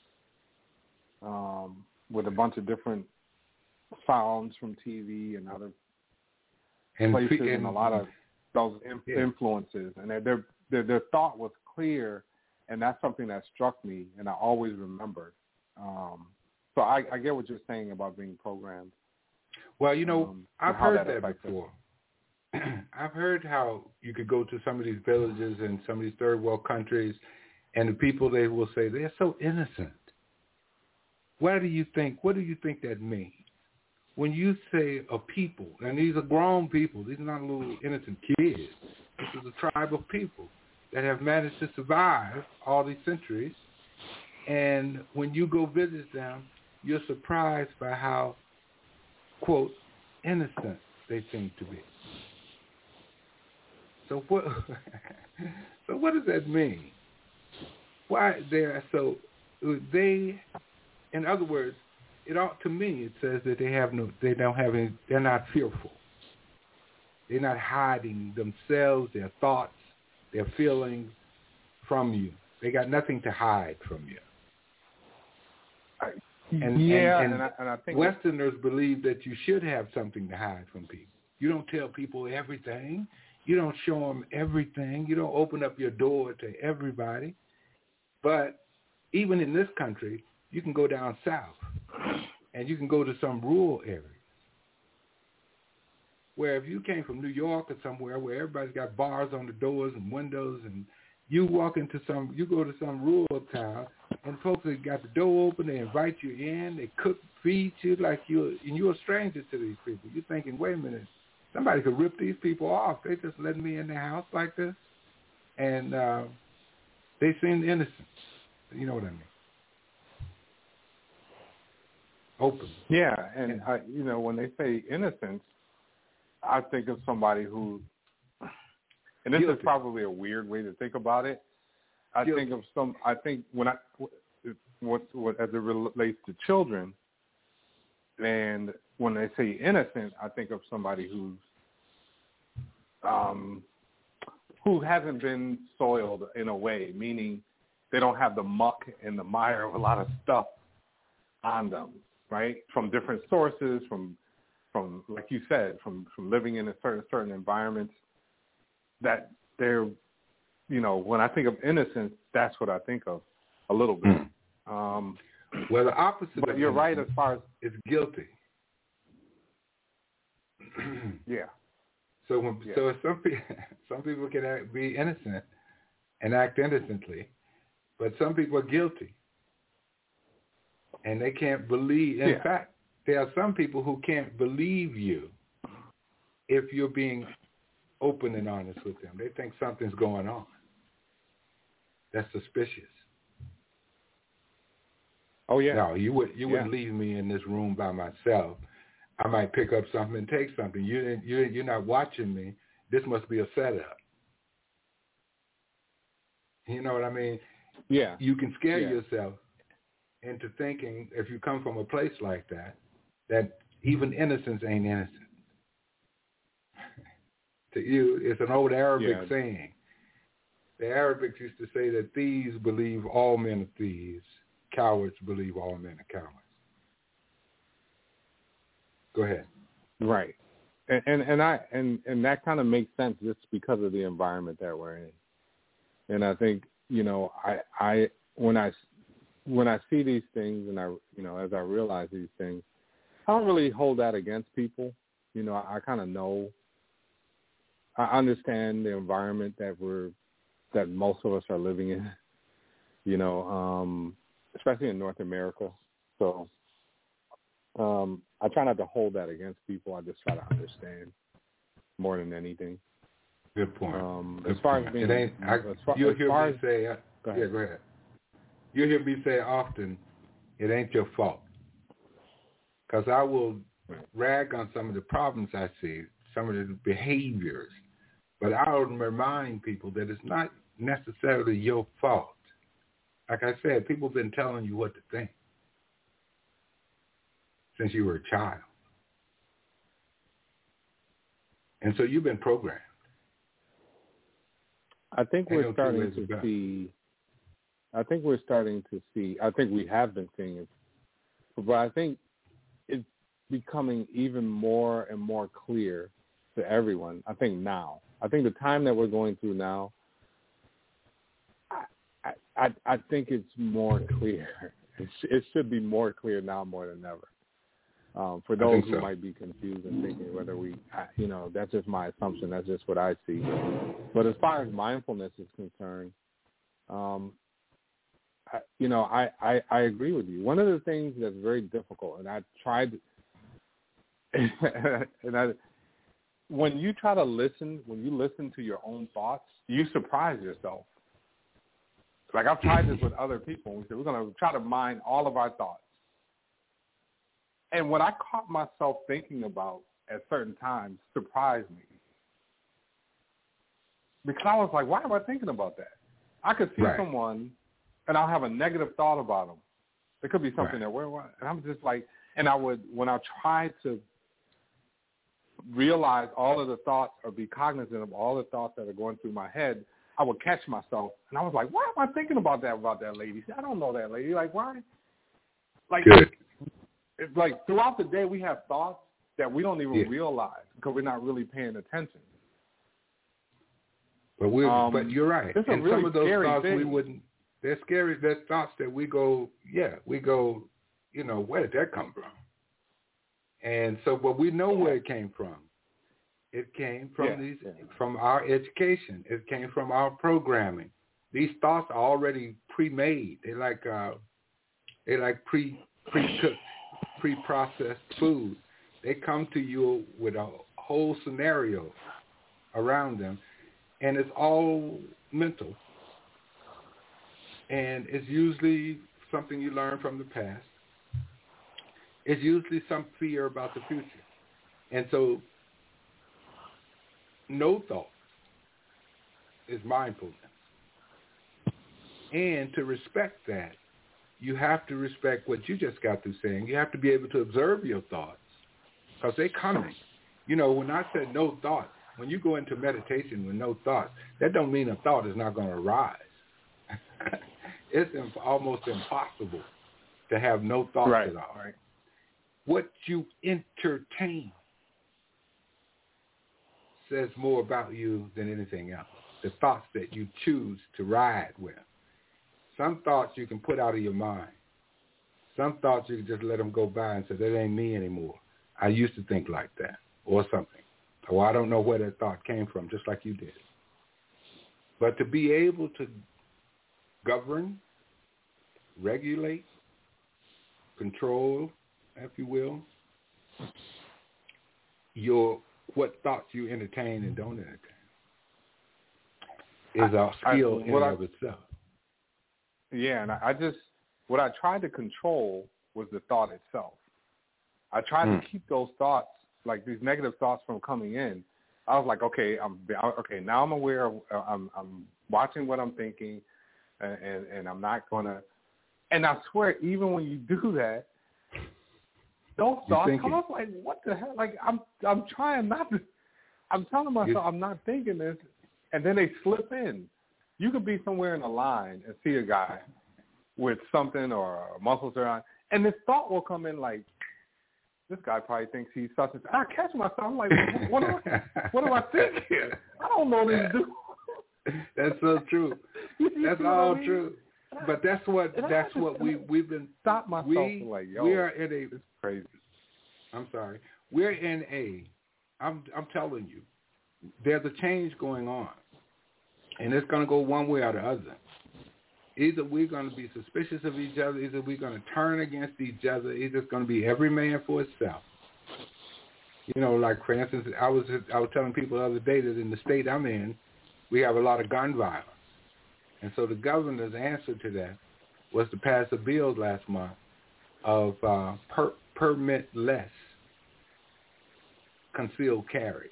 with a bunch of different sounds from TV and other places and a lot of those influences. And their thought was clear, and that's something that struck me, and I always remembered. So I get what you're saying about being programmed. Well, you know, I've heard that before. I've heard how you could go to some of these villages and some of these third world countries, and the people, they will say, they're so innocent. What do you think that means? When you say a people, and these are grown people, these are not little innocent kids. This is a tribe of people that have managed to survive all these centuries. And when you go visit them, you're surprised by how, quote, innocent they seem to be. So what does that mean? Why they're so they, in other words, to me it says that they're not fearful. They're not hiding themselves, their thoughts, their feelings from you. They got nothing to hide from you. And I think Westerners believe that you should have something to hide from people. You don't tell people everything. You don't show them everything. You don't open up your door to everybody. But even in this country, you can go down south and you can go to some rural areas where if you came from New York or somewhere where everybody's got bars on the doors and windows, and you go to some rural town and folks have got the door open, they invite you in, they cook, feed you like you're a stranger to these people. You're thinking, wait a minute, somebody could rip these people off. They just letting me in their house like this, and they seem innocent. You know what I mean? Open. Yeah, and when they say innocence, I think of somebody who, and this is probably a weird way to think about it. I think when as it relates to children, and when they say innocent, I think of somebody who hasn't been soiled in a way, meaning they don't have the muck and the mire of a lot of stuff on them, right? From different sources, from like you said, from living in a certain environments, that they're, when I think of innocence, that's what I think of a little bit. Well, the opposite. But you're right as far as it's guilty. Yeah. So some people can be innocent and act innocently, but some people are guilty, and they can't believe. In fact, there are some people who can't believe you if you're being open and honest with them. They think something's going on. That's suspicious. Oh yeah. No, you wouldn't leave me in this room by myself. I might pick up something and take something. You're not watching me. This must be a setup. You know what I mean? Yeah. You can scare yourself into thinking, if you come from a place like that even innocence ain't innocent. To you, it's an old Arabic saying. The Arabics used to say that thieves believe all men are thieves. Cowards believe all men are cowards. Go ahead. Right. And that kind of makes sense just because of the environment that we're in. And I think, I when I see these things and as I realize these things, I don't really hold that against people. I kind of know, I understand the environment that most of us are living in, especially in North America. So I try not to hold that against people. I just try to understand more than anything. Good point. As far as being, you'll hear me say, go ahead. You'll hear me say often, it ain't your fault. Because I will rag on some of the problems I see, some of the behaviors, but I'll remind people that it's not necessarily your fault. Like I said, people have been telling you what to think since you were a child. And so you've been programmed. I think we're starting to see, I think we have been seeing it, but I think it's becoming even more and more clear to everyone. I think the time that we're going through now, I think it's more clear. It should be more clear now more than ever. For those who might be confused and thinking whether that's just my assumption. That's just what I see. But as far as mindfulness is concerned, I agree with you. One of the things that's very difficult, and I tried, when you listen to your own thoughts, you surprise yourself. Like I've tried this with other people. We said we're going to try to mind all of our thoughts. And what I caught myself thinking about at certain times surprised me. Because I was like, why am I thinking about that? I could see someone and I'll have a negative thought about them. There could be something there. And I'm just like, and when I try to realize all of the thoughts or be cognizant of all the thoughts that are going through my head, I would catch myself. And I was like, why am I thinking about that lady? I don't know that lady. Like, why? Like, good. It's like throughout the day we have thoughts, that we don't even realize because we're not really paying attention. But but you're right. And really some of those thoughts thing. we wouldn't. They're scary. They're thoughts that we go. You know, where did that come from? And so, but we know where it came from. It came from from our education. It came from our programming. These thoughts are already pre-made. They like pre-cooked, pre-processed food. They come to you with a whole scenario around them, and it's all mental. And it's usually something you learn from the past. It's usually some fear about the future. And so no thought is mindfulness. And to respect that, you have to respect what you just got through saying. You have to be able to observe your thoughts because they're coming. You know, when I said no thought, when you go into meditation with no thoughts, that don't mean a thought is not going to arise. It's almost impossible to have no thoughts at all. Right? What you entertain says more about you than anything else. The thoughts that you choose to ride with. Some thoughts you can put out of your mind. Some thoughts you can just let them go by and say, that ain't me anymore. I used to think like that, or something. Or I don't know where that thought came from, just like you did. But to be able to govern, regulate, control, if you will, what thoughts you entertain and don't entertain is a skill in and of itself. Yeah, and what I tried to control was the thought itself. I tried to keep those thoughts, like these negative thoughts, from coming in. I was like, okay, now I'm aware of, I'm watching what I'm thinking, and I'm not gonna. And I swear, even when you do that, those thoughts come up like, what the hell? Like I'm trying not to. I'm telling myself I'm not thinking this, and then they slip in. You could be somewhere in a line and see a guy with something or muscles around, and this thought will come in like, this guy probably thinks he's such and such. I catch myself. I'm like, what do I think here? I don't know this dude. That's so true. That's all true. But that's what we've been. Stop myself. Like, yo, we are in a. It's crazy. I'm sorry. We're in a. I'm telling you, there's a change going on, and it's going to go one way or the other. Either we're going to be suspicious of each other, either we're going to turn against each other, either it's going to be every man for itself. You know, like for instance, I was telling people the other day that in the state I'm in, we have a lot of gun violence. And so the governor's answer to that was to pass a bill last month of permit-less concealed carry.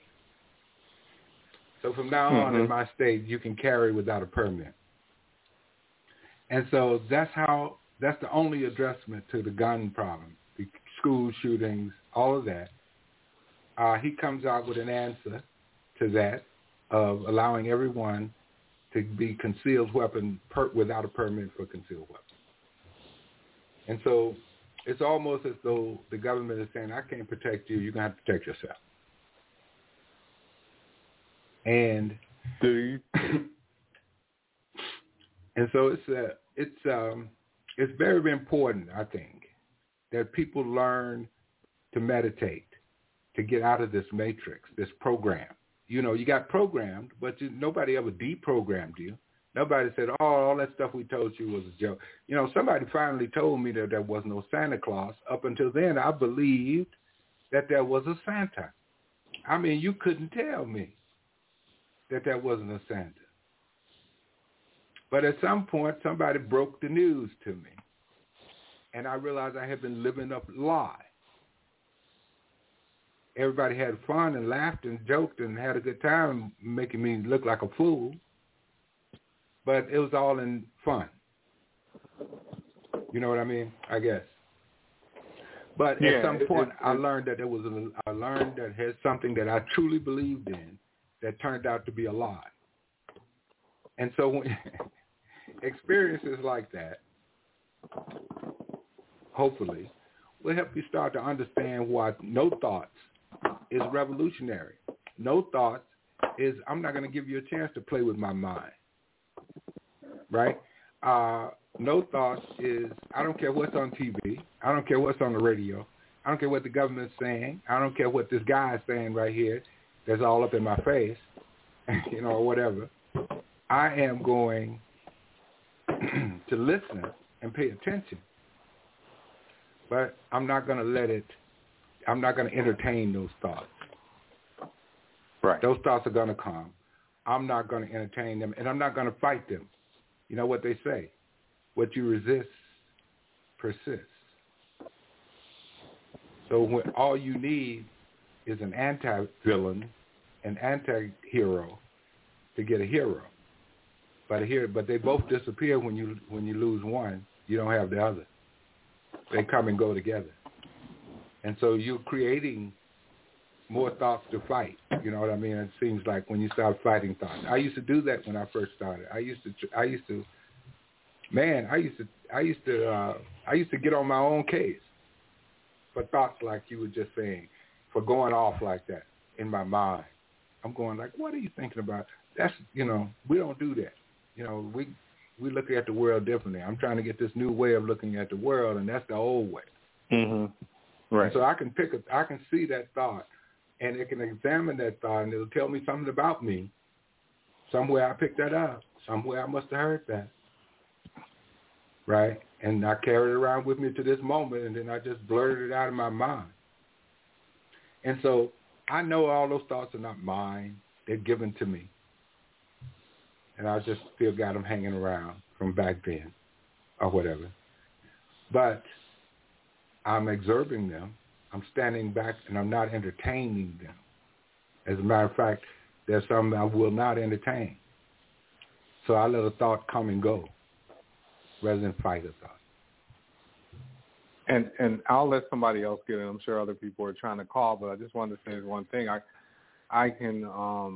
So from now on in my state, you can carry without a permit. And so that's the only addressment to the gun problem, the school shootings, all of that. He comes out with an answer to that of allowing everyone to be concealed weapon without a permit for concealed weapon. And so it's almost as though the government is saying, I can't protect you, you're going to have to protect yourself. And and so it's very important, I think, that people learn to meditate, to get out of this matrix, this program. You know, you got programmed, but nobody ever deprogrammed you. Nobody said, oh, all that stuff we told you was a joke. You know, somebody finally told me that there was no Santa Claus. Up until then, I believed that there was a Santa. I mean, you couldn't tell me that there wasn't a Santa. But at some point, somebody broke the news to me, and I realized I had been living up a lie. Everybody had fun and laughed and joked and had a good time making me look like a fool, but it was all in fun. You know what I mean? I guess. But at some point, I learned that had something that I truly believed in that turned out to be a lie. And so when experiences like that, hopefully, will help you start to understand what no thoughts is revolutionary. No thoughts is I'm not going to give you a chance to play with my mind, right? No thoughts is I don't care what's on TV. I don't care what's on the radio. I don't care what the government's saying. I don't care what this guy is saying right here that's all up in my face, or whatever. I am going to listen and pay attention. But I'm not going to I'm not going to entertain those thoughts. Right. Those thoughts are going to come. I'm not going to entertain them, and I'm not going to fight them. You know what they say? What you resist persists. So when all you need is an anti-villain, an anti-hero to get a hero. But they both disappear when you lose one. You don't have the other. They come and go together. And so you're creating more thoughts to fight. You know what I mean? It seems like when you start fighting thoughts. I used to do that when I first started. I used to get on my own case for thoughts like you were just saying, for going off like that in my mind. I'm going like, what are you thinking about? That's, we don't do that. We look at the world differently. I'm trying to get this new way of looking at the world, and that's the old way. Mm-hmm. Right. And so I can see that thought, and it can examine that thought, and it'll tell me something about me. Somewhere I picked that up. Somewhere I must have heard that. Right? And I carried it around with me to this moment, and then I just blurted it out of my mind. And so I know all those thoughts are not mine. They're given to me. And I just still got them hanging around from back then or whatever. But I'm observing them. I'm standing back, and I'm not entertaining them. As a matter of fact, there's some I will not entertain. So I let a thought come and go rather than fight a thought. And I'll let somebody else get in. I'm sure other people are trying to call, but I just wanted to say one thing. I can,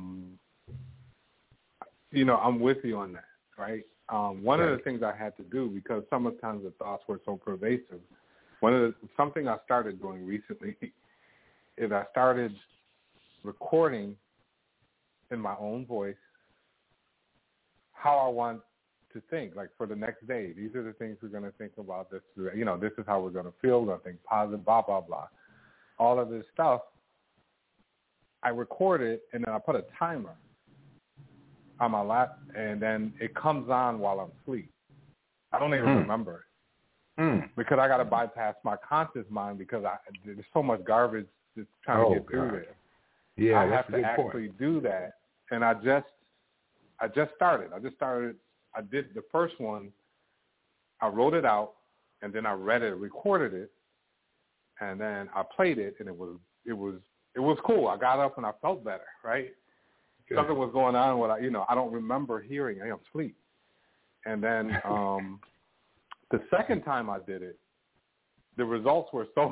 I'm with you on that, right? One of the things I had to do, because sometimes the thoughts were so pervasive, something I started doing recently is I started recording in my own voice how I want to think, like for the next day. These are the things we're going to think about. This is how we're going to feel. We're going to think positive, blah, blah, blah. All of this stuff, I record it, and then I put a timer on my lap, and then it comes on while I'm asleep. I don't even remember it because I got to bypass my conscious mind because there's so much garbage just trying to get through there. Yeah, I have to actually do that, and I just started. I did the first one. I wrote it out, and then I read it, recorded it, and then I played it, and it was cool. I got up and I felt better, right? Good. Something was going on with I don't remember hearing. I am asleep. And then the second time I did it, the results were such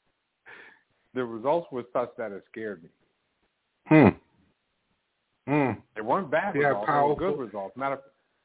that it scared me. They weren't bad results. They were good results. Because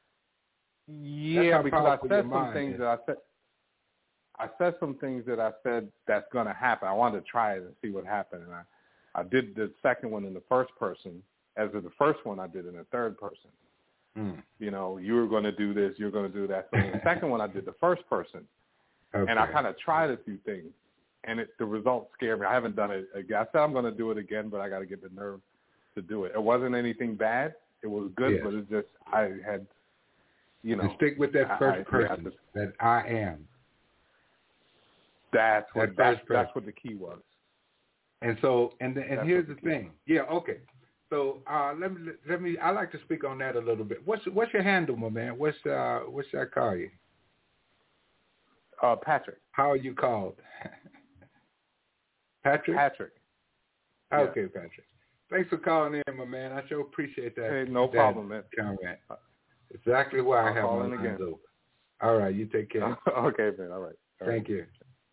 I said some things that I said some things that I said that's going to happen. I wanted to try it and see what happened. And I did the second one in the first person, as of the first one I did in the third person. You were going to do this, you're going to do that. So in the second one I did the first person. Okay. And I kind of tried a few things, and the results scared me. I haven't done it again. I said I'm going to do it again, but I got to get the nerve to do it. It wasn't anything bad. It was good, but it's just I had, And stick with that first person, that I am. That's what the key was. And so, and here's the thing. Yeah, okay. So let me. I like to speak on that a little bit. What's your handle, my man? What should I call you? Patrick. How are you called? Patrick. Patrick. Okay, Patrick. Thanks for calling in, my man. I sure appreciate that. Hey, no problem, man. Comment. Exactly why I have my lines open. All right, you take care. Okay, man. All right. Thank you.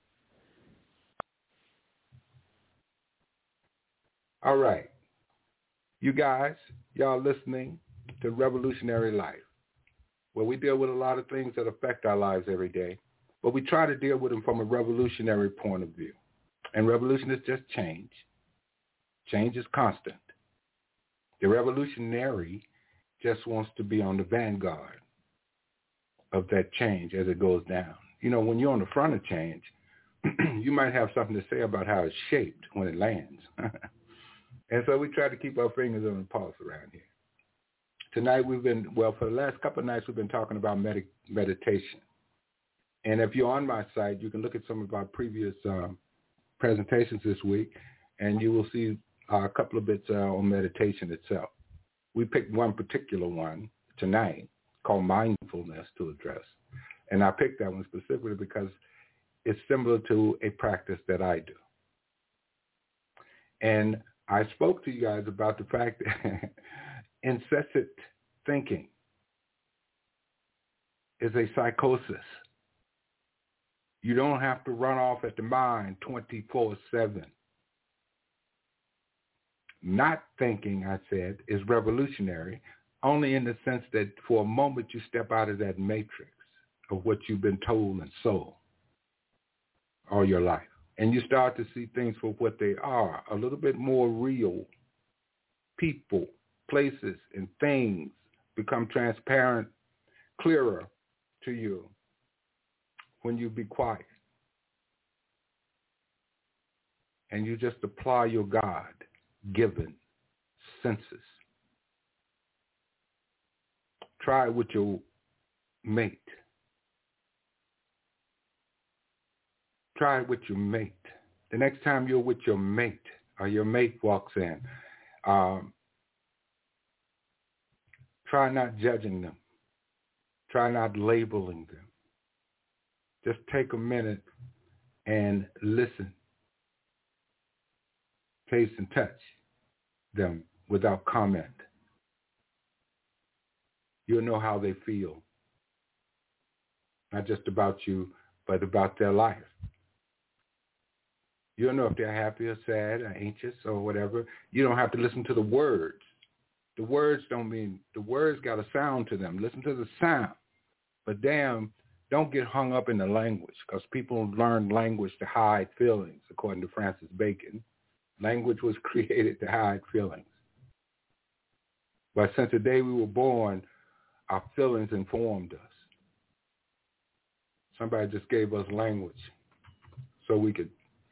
All right. You guys, y'all listening to Revolutionary Life, where we deal with a lot of things that affect our lives every day, but we try to deal with them from a revolutionary point of view. And revolution is just change. Change is constant. The revolutionary just wants to be on the vanguard of that change as it goes down. You know, when you're on the front of change, you might have something to say about how it's shaped when it lands. And so we try to keep our fingers on the pulse around here. Tonight for the last couple of nights, we've been talking about meditation. And if you're on my site, you can look at some of our previous presentations this week, and you will see a couple of bits on meditation itself. We picked one particular one tonight called mindfulness to address. And I picked that one specifically because it's similar to a practice that I do. And I spoke to you guys about the fact that incessant thinking is a psychosis. You don't have to run off at the mind 24/7. Not thinking, I said, is revolutionary, only in the sense that for a moment you step out of that matrix of what you've been told and sold all your life. And you start to see things for what they are, a little bit more real. People, places, and things become transparent, clearer to you when you be quiet. And you just apply your God-given senses. Try it with your mate. Try it with your mate. The next time you're with your mate or your mate walks in, try not judging them. Try not labeling them. Just take a minute and listen. Taste and touch them without comment. You'll know how they feel. Not just about you, but about their life. You'll know if they're happy or sad or anxious or whatever. You don't have to listen to the words. The words got a sound to them. Listen to the sound. But damn, don't get hung up in the language, because people learn language to hide feelings, according to Francis Bacon. Language was created to hide feelings. But since the day we were born, our feelings informed us. Somebody just gave us language so we could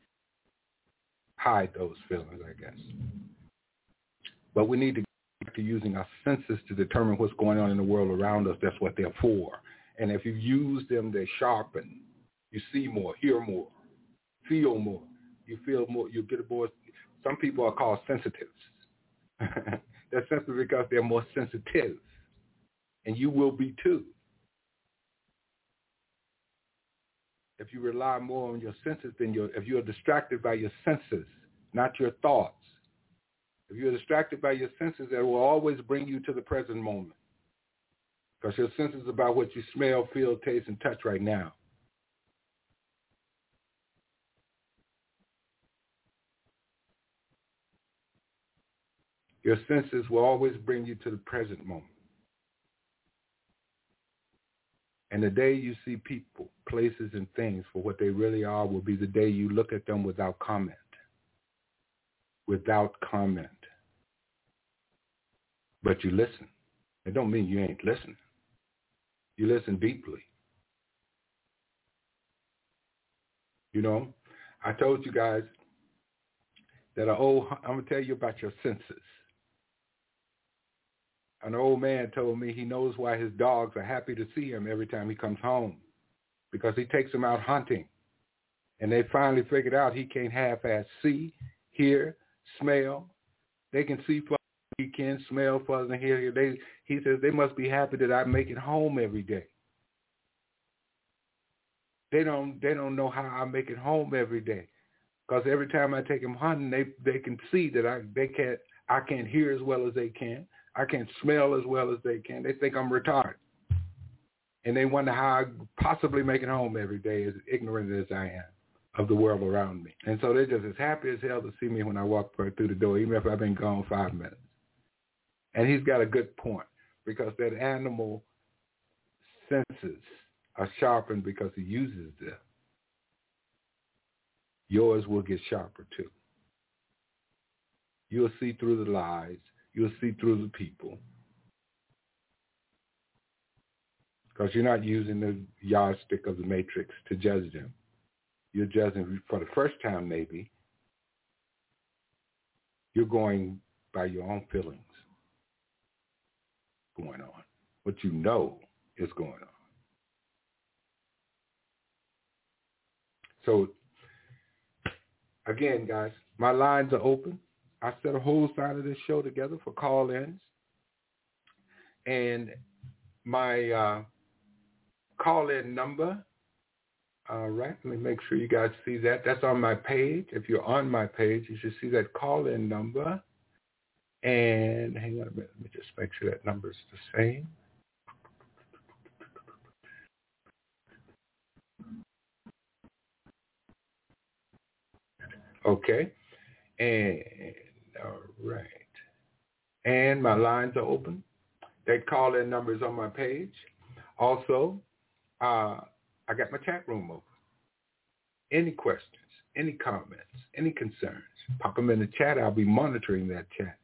hide those feelings, I guess. But we need to get to using our senses to determine what's going on in the world around us. That's what they're for. And if you use them, they sharpen. You see more, hear more, feel more. You feel more, you get more. Some people are called sensitives. They're sensitive because they're more sensitive. And you will be too. If you rely more on your senses than if you're distracted by your senses, not your thoughts. If you're distracted by your senses, that will always bring you to the present moment. Because your senses is about what you smell, feel, taste, and touch right now. Your senses will always bring you to the present moment. And the day you see people, places, and things for what they really are will be the day you look at them without comment. Without comment. But you listen. It don't mean you ain't listening. You listen deeply. You know, I told you guys that I'm going to tell you about your senses. An old man told me he knows why his dogs are happy to see him every time he comes home, because he takes them out hunting. And they finally figured out he can't half-ass see, hear, smell. They can see further than he can, smell further than hear. He says they must be happy that I make it home every day. They don't know how I make it home every day, because every time I take them hunting, they can see that I can't hear as well as they can. I can't smell as well as they can. They think I'm retarded. And they wonder how I possibly make it home every day, as ignorant as I am of the world around me. And so they're just as happy as hell to see me when I walk through the door, even if I've been gone 5 minutes. And he's got a good point, because that animal senses are sharpened because he uses them. Yours will get sharper too. You'll see through the lies. You'll see through the people. Because you're not using the yardstick of the matrix to judge them. You're judging for the first time, maybe. You're going by your own feelings going on. What you know is going on. So, again, guys, my lines are open. I set a whole side of this show together for call-ins. And my call-in number, all right, let me make sure you guys see that. That's on my page. If you're on my page, you should see that call-in number. And hang on a minute. Let me just make sure that number is the same. Okay. And all right. And my lines are open. That call-in number is on my page. Also, I got my chat room open. Any questions, any comments, any concerns, pop them in the chat. I'll be monitoring that chat.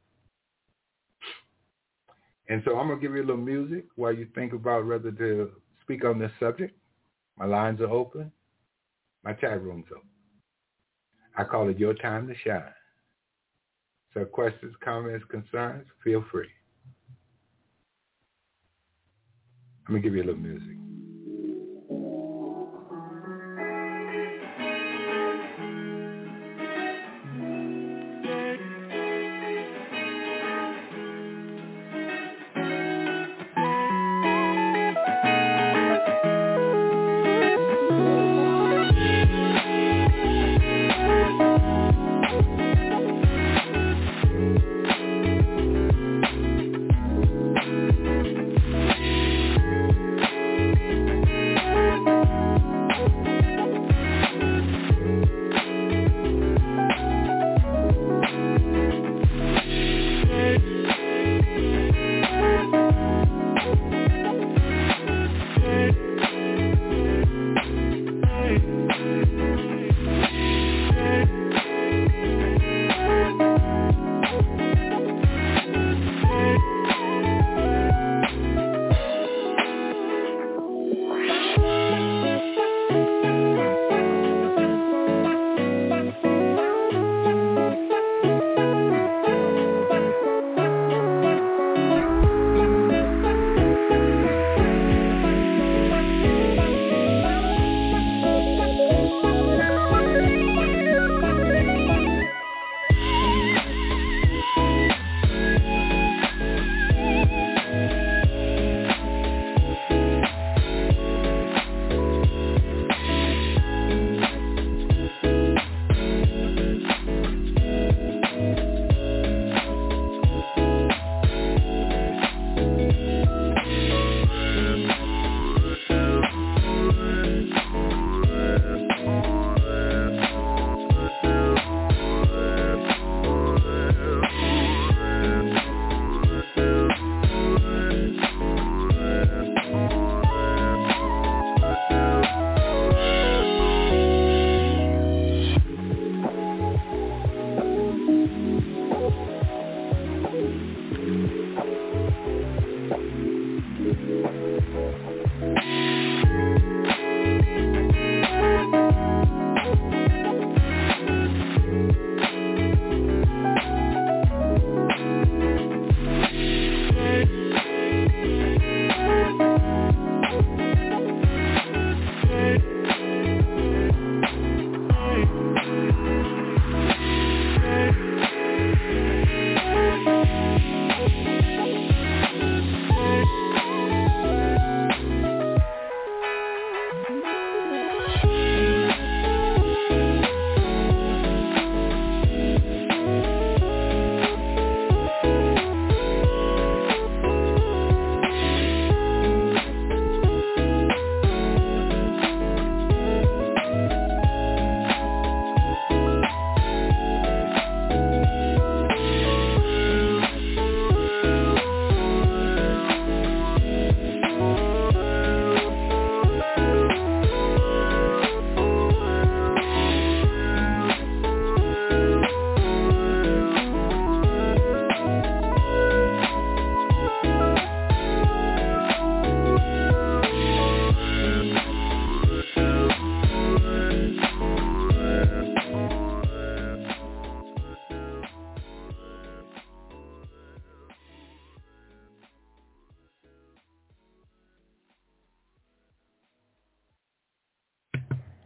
And so I'm going to give you a little music while you think about whether to speak on this subject. My lines are open. My chat room's open. I call it your time to shine. So questions, comments, concerns, feel free. Let me give you a little music.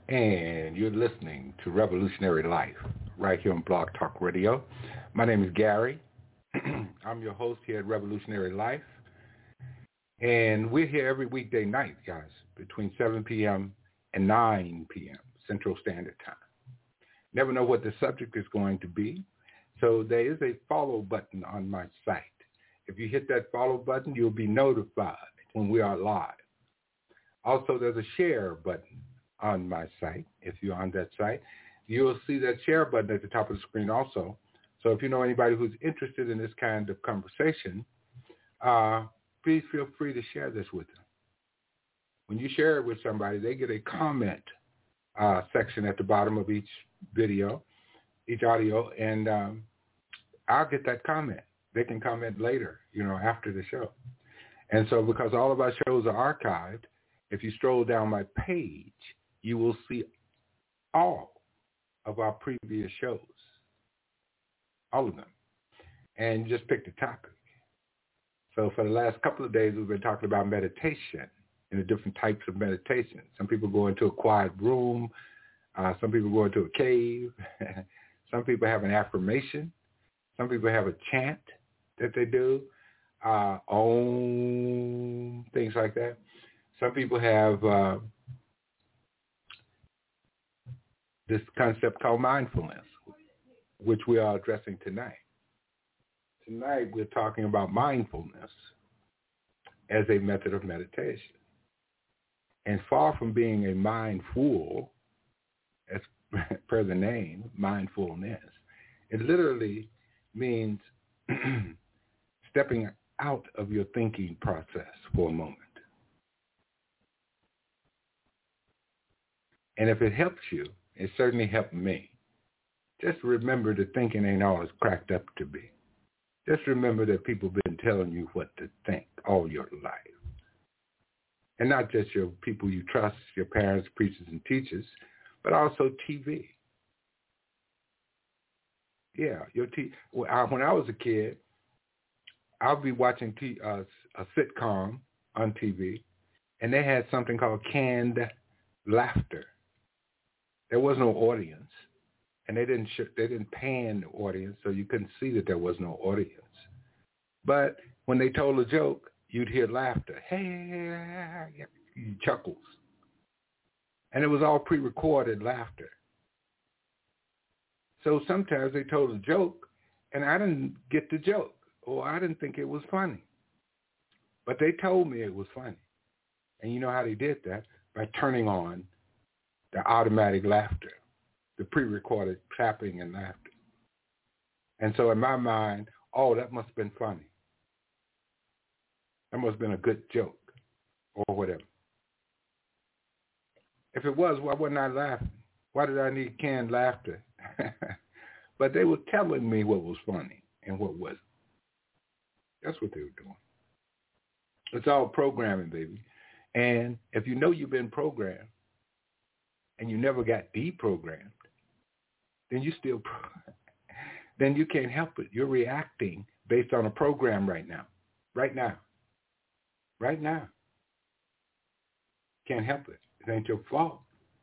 and you're listening to Revolutionary Life right here on Blog Talk Radio. My name is Gary. I'm your host here at Revolutionary Life, and we're here every weekday night, guys, between 7 p.m. and 9 p.m. Central Standard Time. Never know what the subject is going to be, so there is a follow button on my site. If you hit that follow button, you'll be notified when we are live. Also, there's a share button on my site. If you're on that site, you'll see that share button at the top of the screen also. So if you know anybody who's interested in this kind of conversation, please feel free to share this with them. When you share it with somebody, they get a comment section at the bottom of each video, each audio, and I'll get that comment. They can comment later, after the show. And so because all of our shows are archived, if you stroll down my page, you will see all of our previous shows, all of them, and just pick the topic. So for the last couple of days, we've been talking about meditation and the different types of meditation. Some people go into a quiet room. Some people go into a cave. Some people have an affirmation. Some people have a chant that they do, things like that. Some people have this concept called mindfulness, which we are addressing tonight. Tonight, we're talking about mindfulness as a method of meditation. And far from being a mindful, as per the name, mindfulness, it literally means stepping out of your thinking process for a moment. And if it helps you, it certainly helped me. Just remember that thinking ain't all it's cracked up to be. Just remember that people have been telling you what to think all your life. And not just your people you trust, your parents, preachers, and teachers, but also TV. Yeah, when I was a kid, I'll be watching a sitcom on TV, and they had something called canned laughter. There was no audience, and they didn't pan the audience, so you couldn't see that there was no audience. But when they told a joke, you'd hear laughter, hey, chuckles, and it was all pre-recorded laughter. So sometimes they told a joke, and I didn't get the joke, or I didn't think it was funny, but they told me it was funny. And you know how they did that? By turning on the automatic laughter, the pre-recorded clapping and laughter. And so in my mind, that must have been funny. That must have been a good joke or whatever. If it was, why wasn't I laughing? Why did I need canned laughter? But they were telling me what was funny and what wasn't. That's what they were doing. It's all programming, baby. And if you know you've been programmed, and you never got deprogrammed, then then you can't help it. You're reacting based on a program right now. Can't help it. It ain't your fault.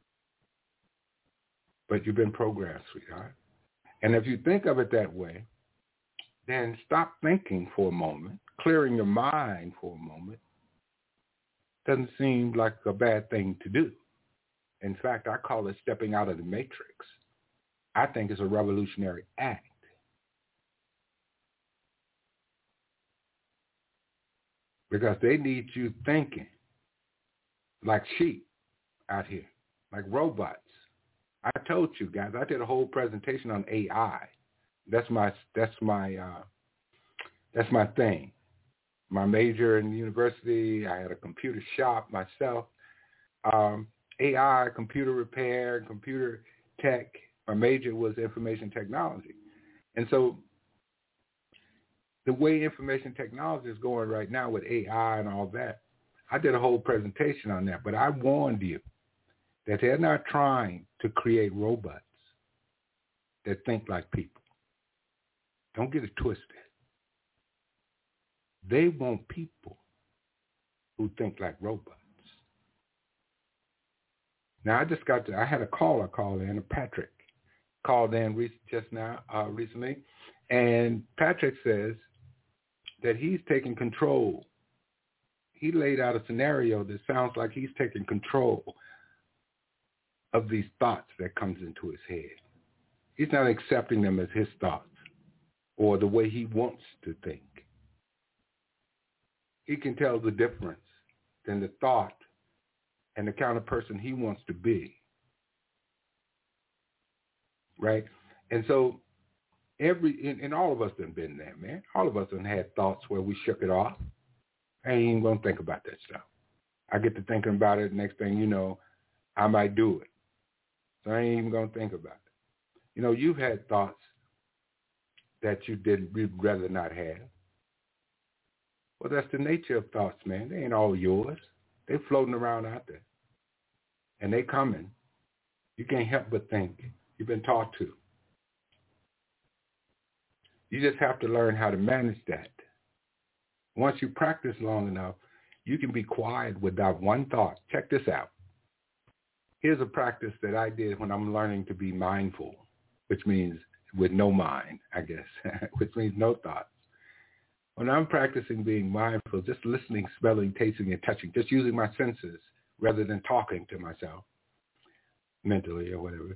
But you've been programmed, sweetheart. And if you think of it that way, then stop thinking for a moment, clearing your mind for a moment. Doesn't seem like a bad thing to do. In fact, I call it stepping out of the matrix. I think it's a revolutionary act. Because they need you thinking like sheep out here, like robots. I told you guys, I did a whole presentation on AI. That's my thing. My major in university, I had a computer shop myself. AI, computer repair, computer tech. My major was information technology. And so the way information technology is going right now with AI and all that, I did a whole presentation on that. But I warned you that they're not trying to create robots that think like people. Don't get it twisted. They want people who think like robots. Now, I had a caller call in, Patrick called in recently, and Patrick says that he's taking control. He laid out a scenario that sounds like he's taking control of these thoughts that comes into his head. He's not accepting them as his thoughts or the way he wants to think. He can tell the difference in the thought and the kind of person he wants to be. Right? And so and all of us done been there, man. All of us done had thoughts where we shook it off. I ain't even going to think about that stuff. I get to thinking about it, next thing you know, I might do it. So I ain't even going to think about it. You know, you've had thoughts that you'd rather not have. Well, that's the nature of thoughts, man. They ain't all yours. They floating around out there. And they coming. You can't help but think. You've been taught to. You just have to learn how to manage that. Once you practice long enough, you can be quiet without one thought. Check this out. Here's a practice that I did when I'm learning to be mindful, which means with no mind, I guess, which means no thoughts. When I'm practicing being mindful, just listening, smelling, tasting, and touching, just using my senses rather than talking to myself mentally or whatever,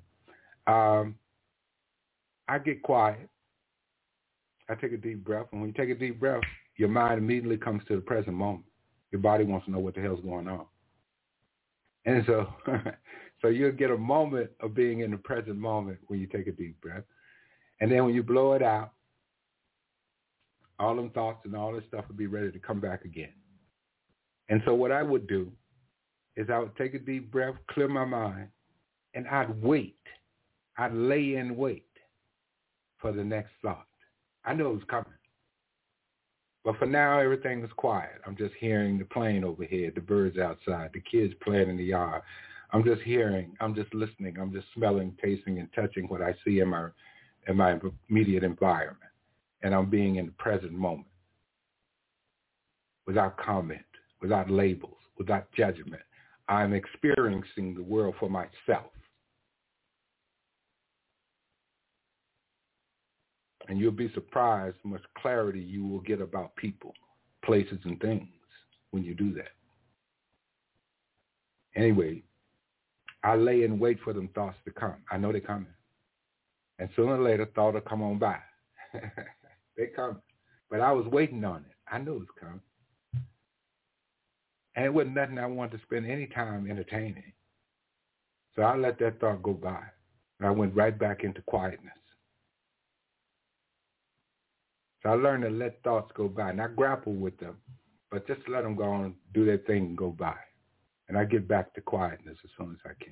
I get quiet. I take a deep breath. And when you take a deep breath, your mind immediately comes to the present moment. Your body wants to know what the hell's going on. And so so you'll get a moment of being in the present moment when you take a deep breath. And then when you blow it out, all them thoughts and all this stuff will be ready to come back again. And so what I would do is I would take a deep breath, clear my mind, and I'd wait. I'd lay in wait for the next thought. I know it was coming. But for now, everything is quiet. I'm just hearing the plane overhead, the birds outside, the kids playing in the yard. I'm just hearing, I'm just listening, I'm just smelling, tasting, and touching what I see in my immediate environment. And I'm being in the present moment without comment, without labels, without judgment. I'm experiencing the world for myself. And you'll be surprised how much clarity you will get about people, places, and things when you do that. Anyway, I lay in wait for them thoughts to come. I know they're coming. And sooner or later, thought will come on by. They come. But I was waiting on it. I knew it was coming. And it wasn't nothing I wanted to spend any time entertaining. So I let that thought go by. And I went right back into quietness. So I learned to let thoughts go by, not grapple with them, but just let them go on and do their thing and go by. And I get back to quietness as soon as I can.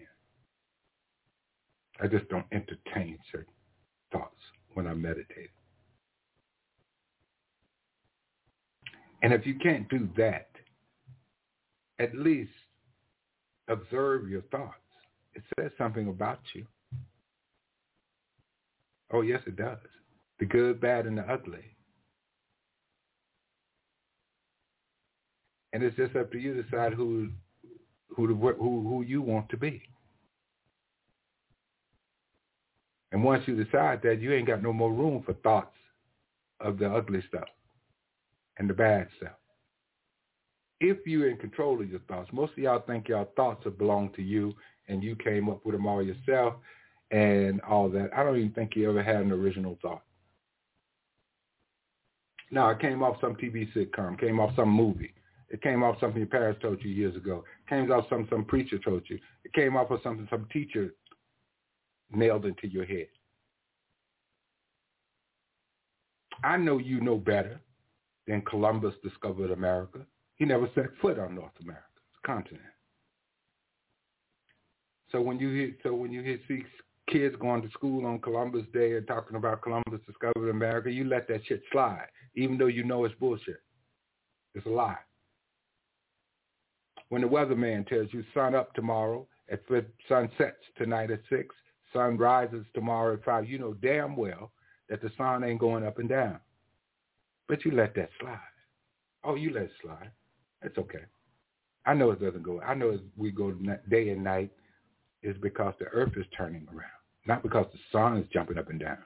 I just don't entertain certain thoughts when I meditate. And if you can't do that, at least observe your thoughts. It says something about you. Oh, yes, it does. The good, bad, and the ugly. And it's just up to you to decide who you want to be. And once you decide that, you ain't got no more room for thoughts of the ugly stuff and the bad stuff. If you're in control of your thoughts, most of y'all think y'all thoughts belong to you and you came up with them all yourself and all that. I don't even think you ever had an original thought. No, it came off some TV sitcom, came off some movie. It came off something your parents told you years ago. It came off something some preacher told you. It came off of something some teacher nailed into your head. I know you know better than Columbus discovered America. He never set foot on North America, it's a continent. So when you see kids going to school on Columbus Day and talking about Columbus discovered America, you let that shit slide, even though you know it's bullshit. It's a lie. When the weatherman tells you sun up tomorrow at 5, sun sets tonight at 6, sun rises tomorrow at 5, you know damn well that the sun ain't going up and down. But you let that slide. Oh, you let it slide. It's okay. I know it doesn't go. I know we go day and night, is because the earth is turning around, not because the sun is jumping up and down.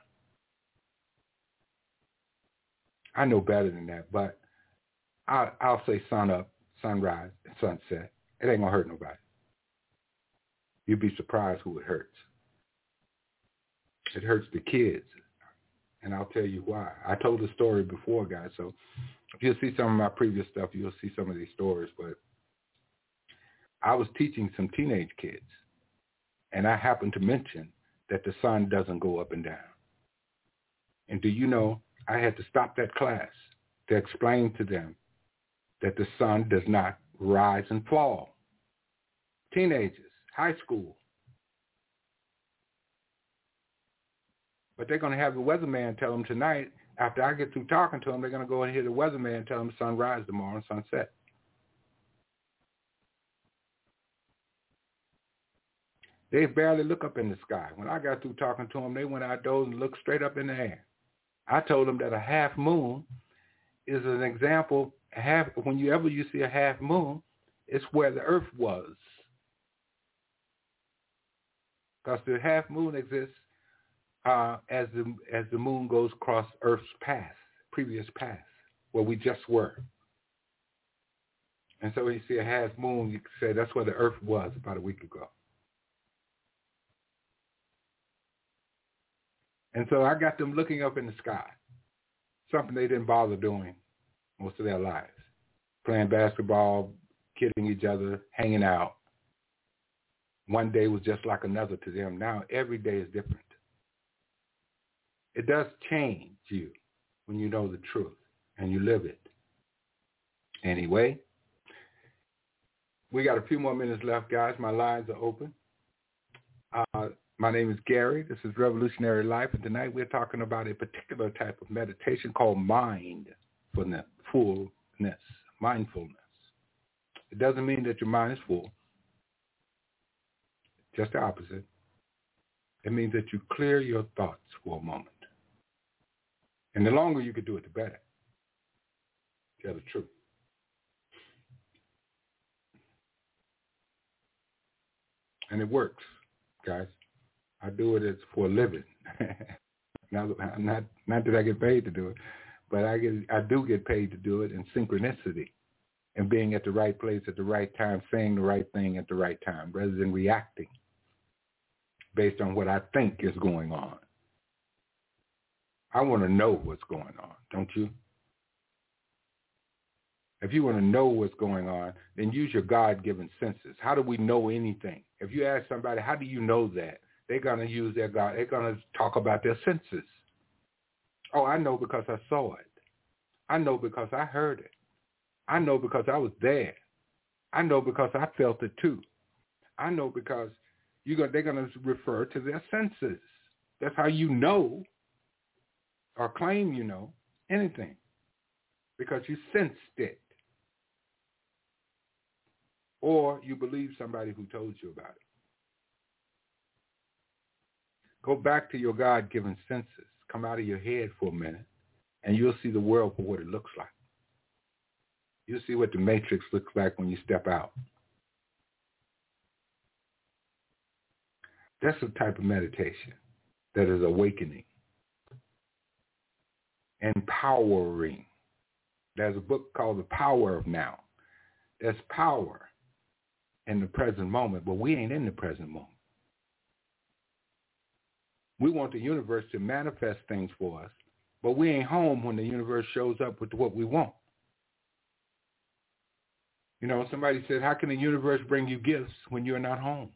I know better than that, but I'll say sun up, sunrise, and sunset. It ain't going to hurt nobody. You'd be surprised who it hurts. It hurts the kids, and I'll tell you why. I told the story before, guys, so if you'll see some of my previous stuff, you'll see some of these stories, but I was teaching some teenage kids, and I happened to mention that the sun doesn't go up and down. And do you know, I had to stop that class to explain to them that the sun does not rise and fall. Teenagers, high school. But they're going to have the weatherman tell them tonight, after I get through talking to them, they're going to go and hear the weatherman tell them the sun rise tomorrow and sunset. They barely look up in the sky. When I got through talking to them, they went outdoors and looked straight up in the air. I told them that a half moon is an example. Whenever you see a half moon, it's where the earth was. Because the half moon exists as the moon goes across Earth's path, previous path, where we just were. And so when you see a half moon, you can say that's where the Earth was about a week ago. And so I got them looking up in the sky, something they didn't bother doing most of their lives, playing basketball, kidding each other, hanging out. One day was just like another to them. Now every day is different. It does change you when you know the truth and you live it. Anyway, we got a few more minutes left, guys. My lines are open. My name is Gary. This is Revolutionary Life, and tonight we're talking about a particular type of meditation called mindfulness. Mindfulness. It doesn't mean that your mind is full. Just the opposite. It means that you clear your thoughts for a moment. And the longer you can do it, the better. Tell the truth. And it works, guys. I do it for a living. Not that I get paid to do it, but I do get paid to do it in synchronicity and being at the right place at the right time, saying the right thing at the right time, rather than reacting based on what I think is going on. I want to know what's going on, don't you? If you want to know what's going on, then use your God-given senses. How do we know anything? If you ask somebody, how do you know that? They're going to use their God. They're going to talk about their senses. Oh, I know because I saw it. I know because I heard it. I know because I was there. I know because I felt it too. I know because they're going to refer to their senses. That's how you know or claim you know anything, because you sensed it. Or you believe somebody who told you about it. Go back to your God-given senses. Come out of your head for a minute, and you'll see the world for what it looks like. You'll see what the matrix looks like when you step out. That's a type of meditation that is awakening, empowering. There's a book called The Power of Now. There's power in the present moment, but we ain't in the present moment. We want the universe to manifest things for us, but we ain't home when the universe shows up with what we want. You know, somebody said, how can the universe bring you gifts when you're not home?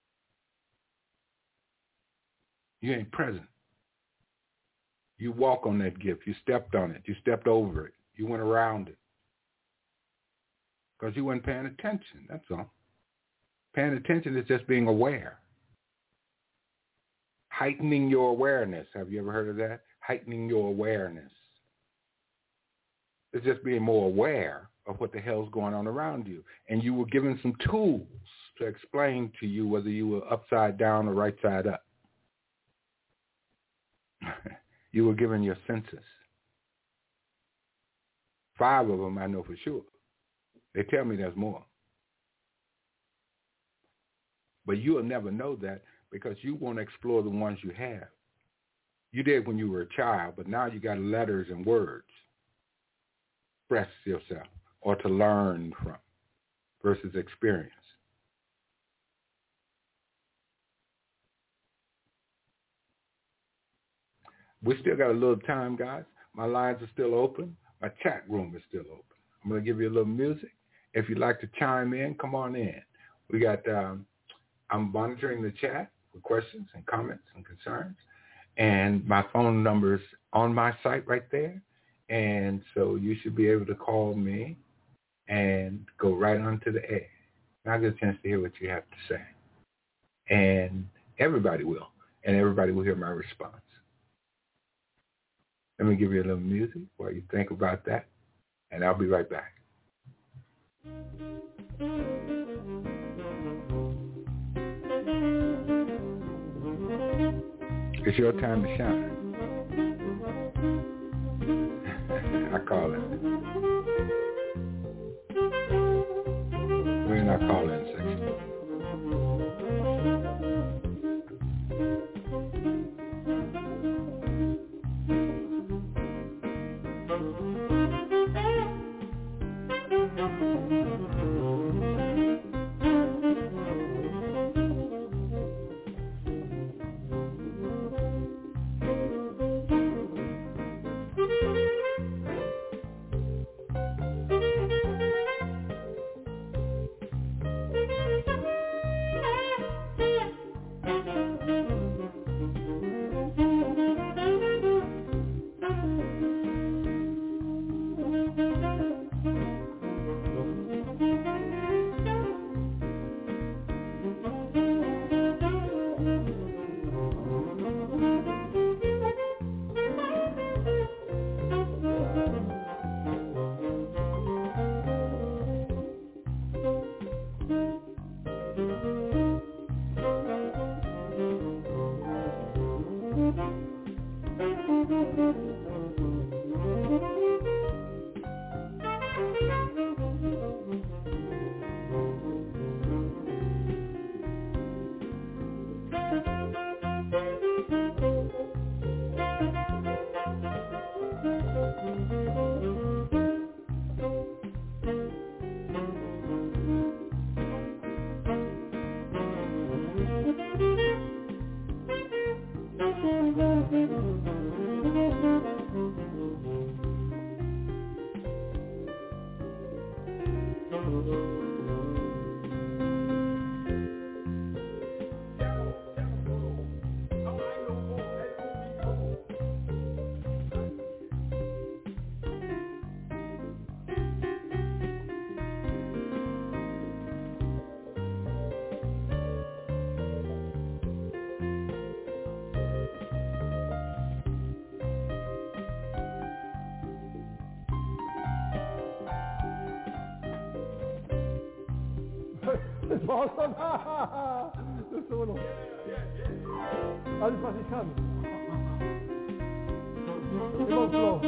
You ain't present. You walk on that gift. You stepped on it. You stepped over it. You went around it. Because you weren't paying attention. That's all. Paying attention is just being aware. Heightening your awareness. Have you ever heard of that? Heightening your awareness. It's just being more aware of what the hell's going on around you. And you were given some tools to explain to you whether you were upside down or right side up. You were given your senses. 5 of them I know for sure. They tell me there's more. But you'll never know that because you want to explore the ones you have. You did when you were a child, but now you got letters and words. Express yourself or to learn from versus experience. We still got a little time, guys. My lines are still open. My chat room is still open. I'm going to give you a little music. If you'd like to chime in, come on in. We got, I'm monitoring the chat for questions and comments and concerns. And my phone number's on my site right there. And so you should be able to call me and go right onto the air. And I'll get a chance to hear what you have to say. And everybody will. And everybody will hear my response. Let me give you a little music while you think about that. And I'll be right back. It's your time to shine. I call it. We're in our call-in section. Boston, das ist so noch. Alles, was ich kann. Immer so.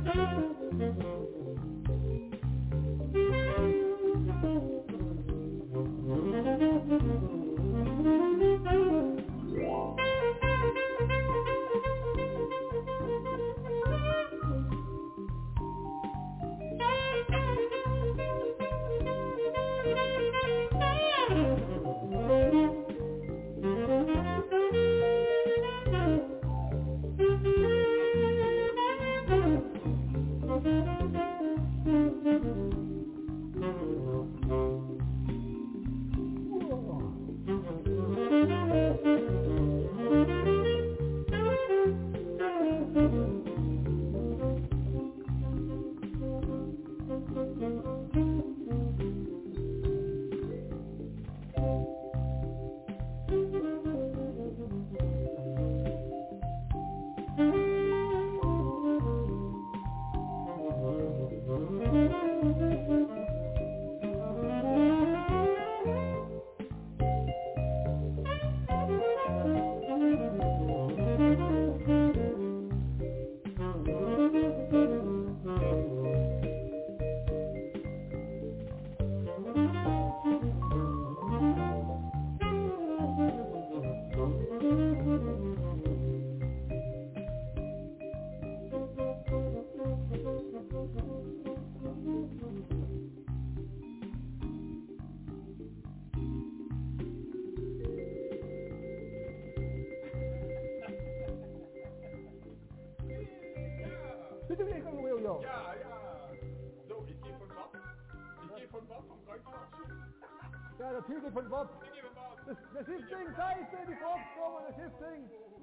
Zit er weer gewoon, Jojo? Ja. Zo, ik geef van wat? Van Kruidvatje? Ja, natuurlijk van wat. De shifting, daar is die voorkomen, de shifting.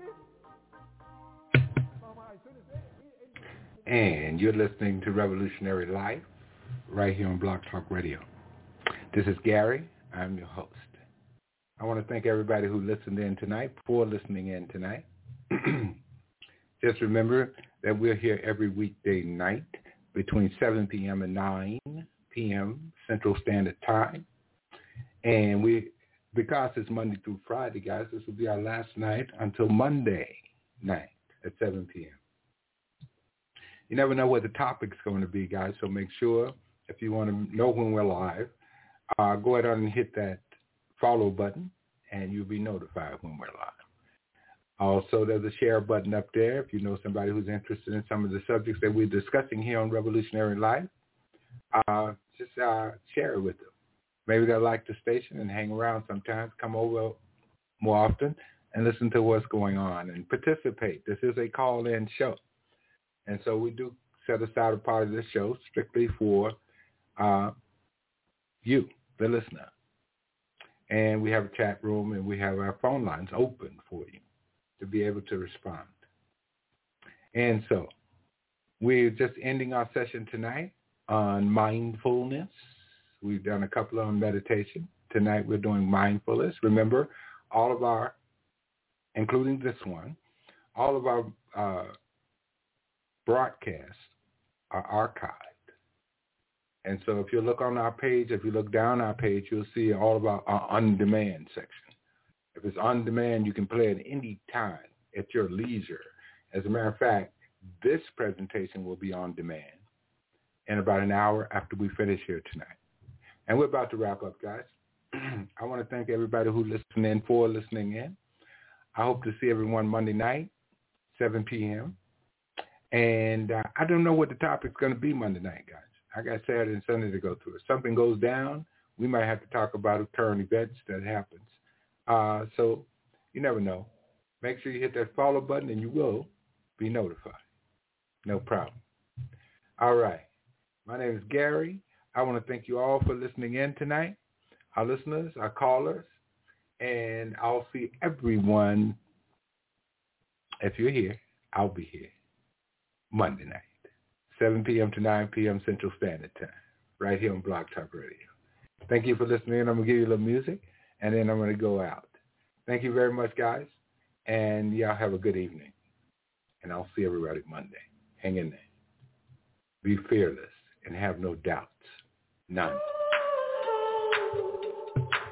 And you're listening to Revolutionary Life right here on Blog Talk Radio. This is Gary. I'm your host. I want to thank everybody who listened in tonight, for listening in tonight. Just remember that we're here every weekday night between 7 p.m. and 9 p.m. Central Standard Time. And because it's Monday through Friday, guys, this will be our last night until Monday night at 7 p.m. You never know what the topic's going to be, guys, so make sure if you want to know when we're live, go ahead and hit that follow button, and you'll be notified when we're live. Also, there's a share button up there. If you know somebody who's interested in some of the subjects that we're discussing here on Revolutionary Life, just share it with them. Maybe they'll like the station and hang around sometimes, come over more often, and listen to what's going on and participate. This is a call-in show. And so we do set aside a part of this show strictly for you, the listener. And we have a chat room and we have our phone lines open for you to be able to respond. And so we're just ending our session tonight on mindfulness. We've done a couple on meditation. Tonight we're doing mindfulness. Remember, all of our, including this one, all of our broadcasts are archived. And so if you look on our page, if you look down our page, you'll see all of our on-demand section. If it's on demand, you can play it any time at your leisure. As a matter of fact, this presentation will be on demand in about an hour after we finish here tonight. And we're about to wrap up, guys. I want to thank everybody who listened in for listening in. I hope to see everyone Monday night, 7 p.m. And I don't know what the topic's going to be Monday night, guys. I got Saturday and Sunday to go through. If something goes down, we might have to talk about current events that happens. So you never know. Make sure you hit that follow button and you will be notified. No problem. All right. My name is Gary. I want to thank you all for listening in tonight, our listeners, our callers, and I'll see everyone. If you're here, I'll be here Monday night, 7 p.m. to 9 p.m. Central Standard Time, right here on Blog Talk Radio. Thank you for listening in. I'm going to give you a little music, and then I'm going to go out. Thank you very much, guys, and y'all have a good evening. And I'll see everybody Monday. Hang in there. Be fearless and have no doubts. None.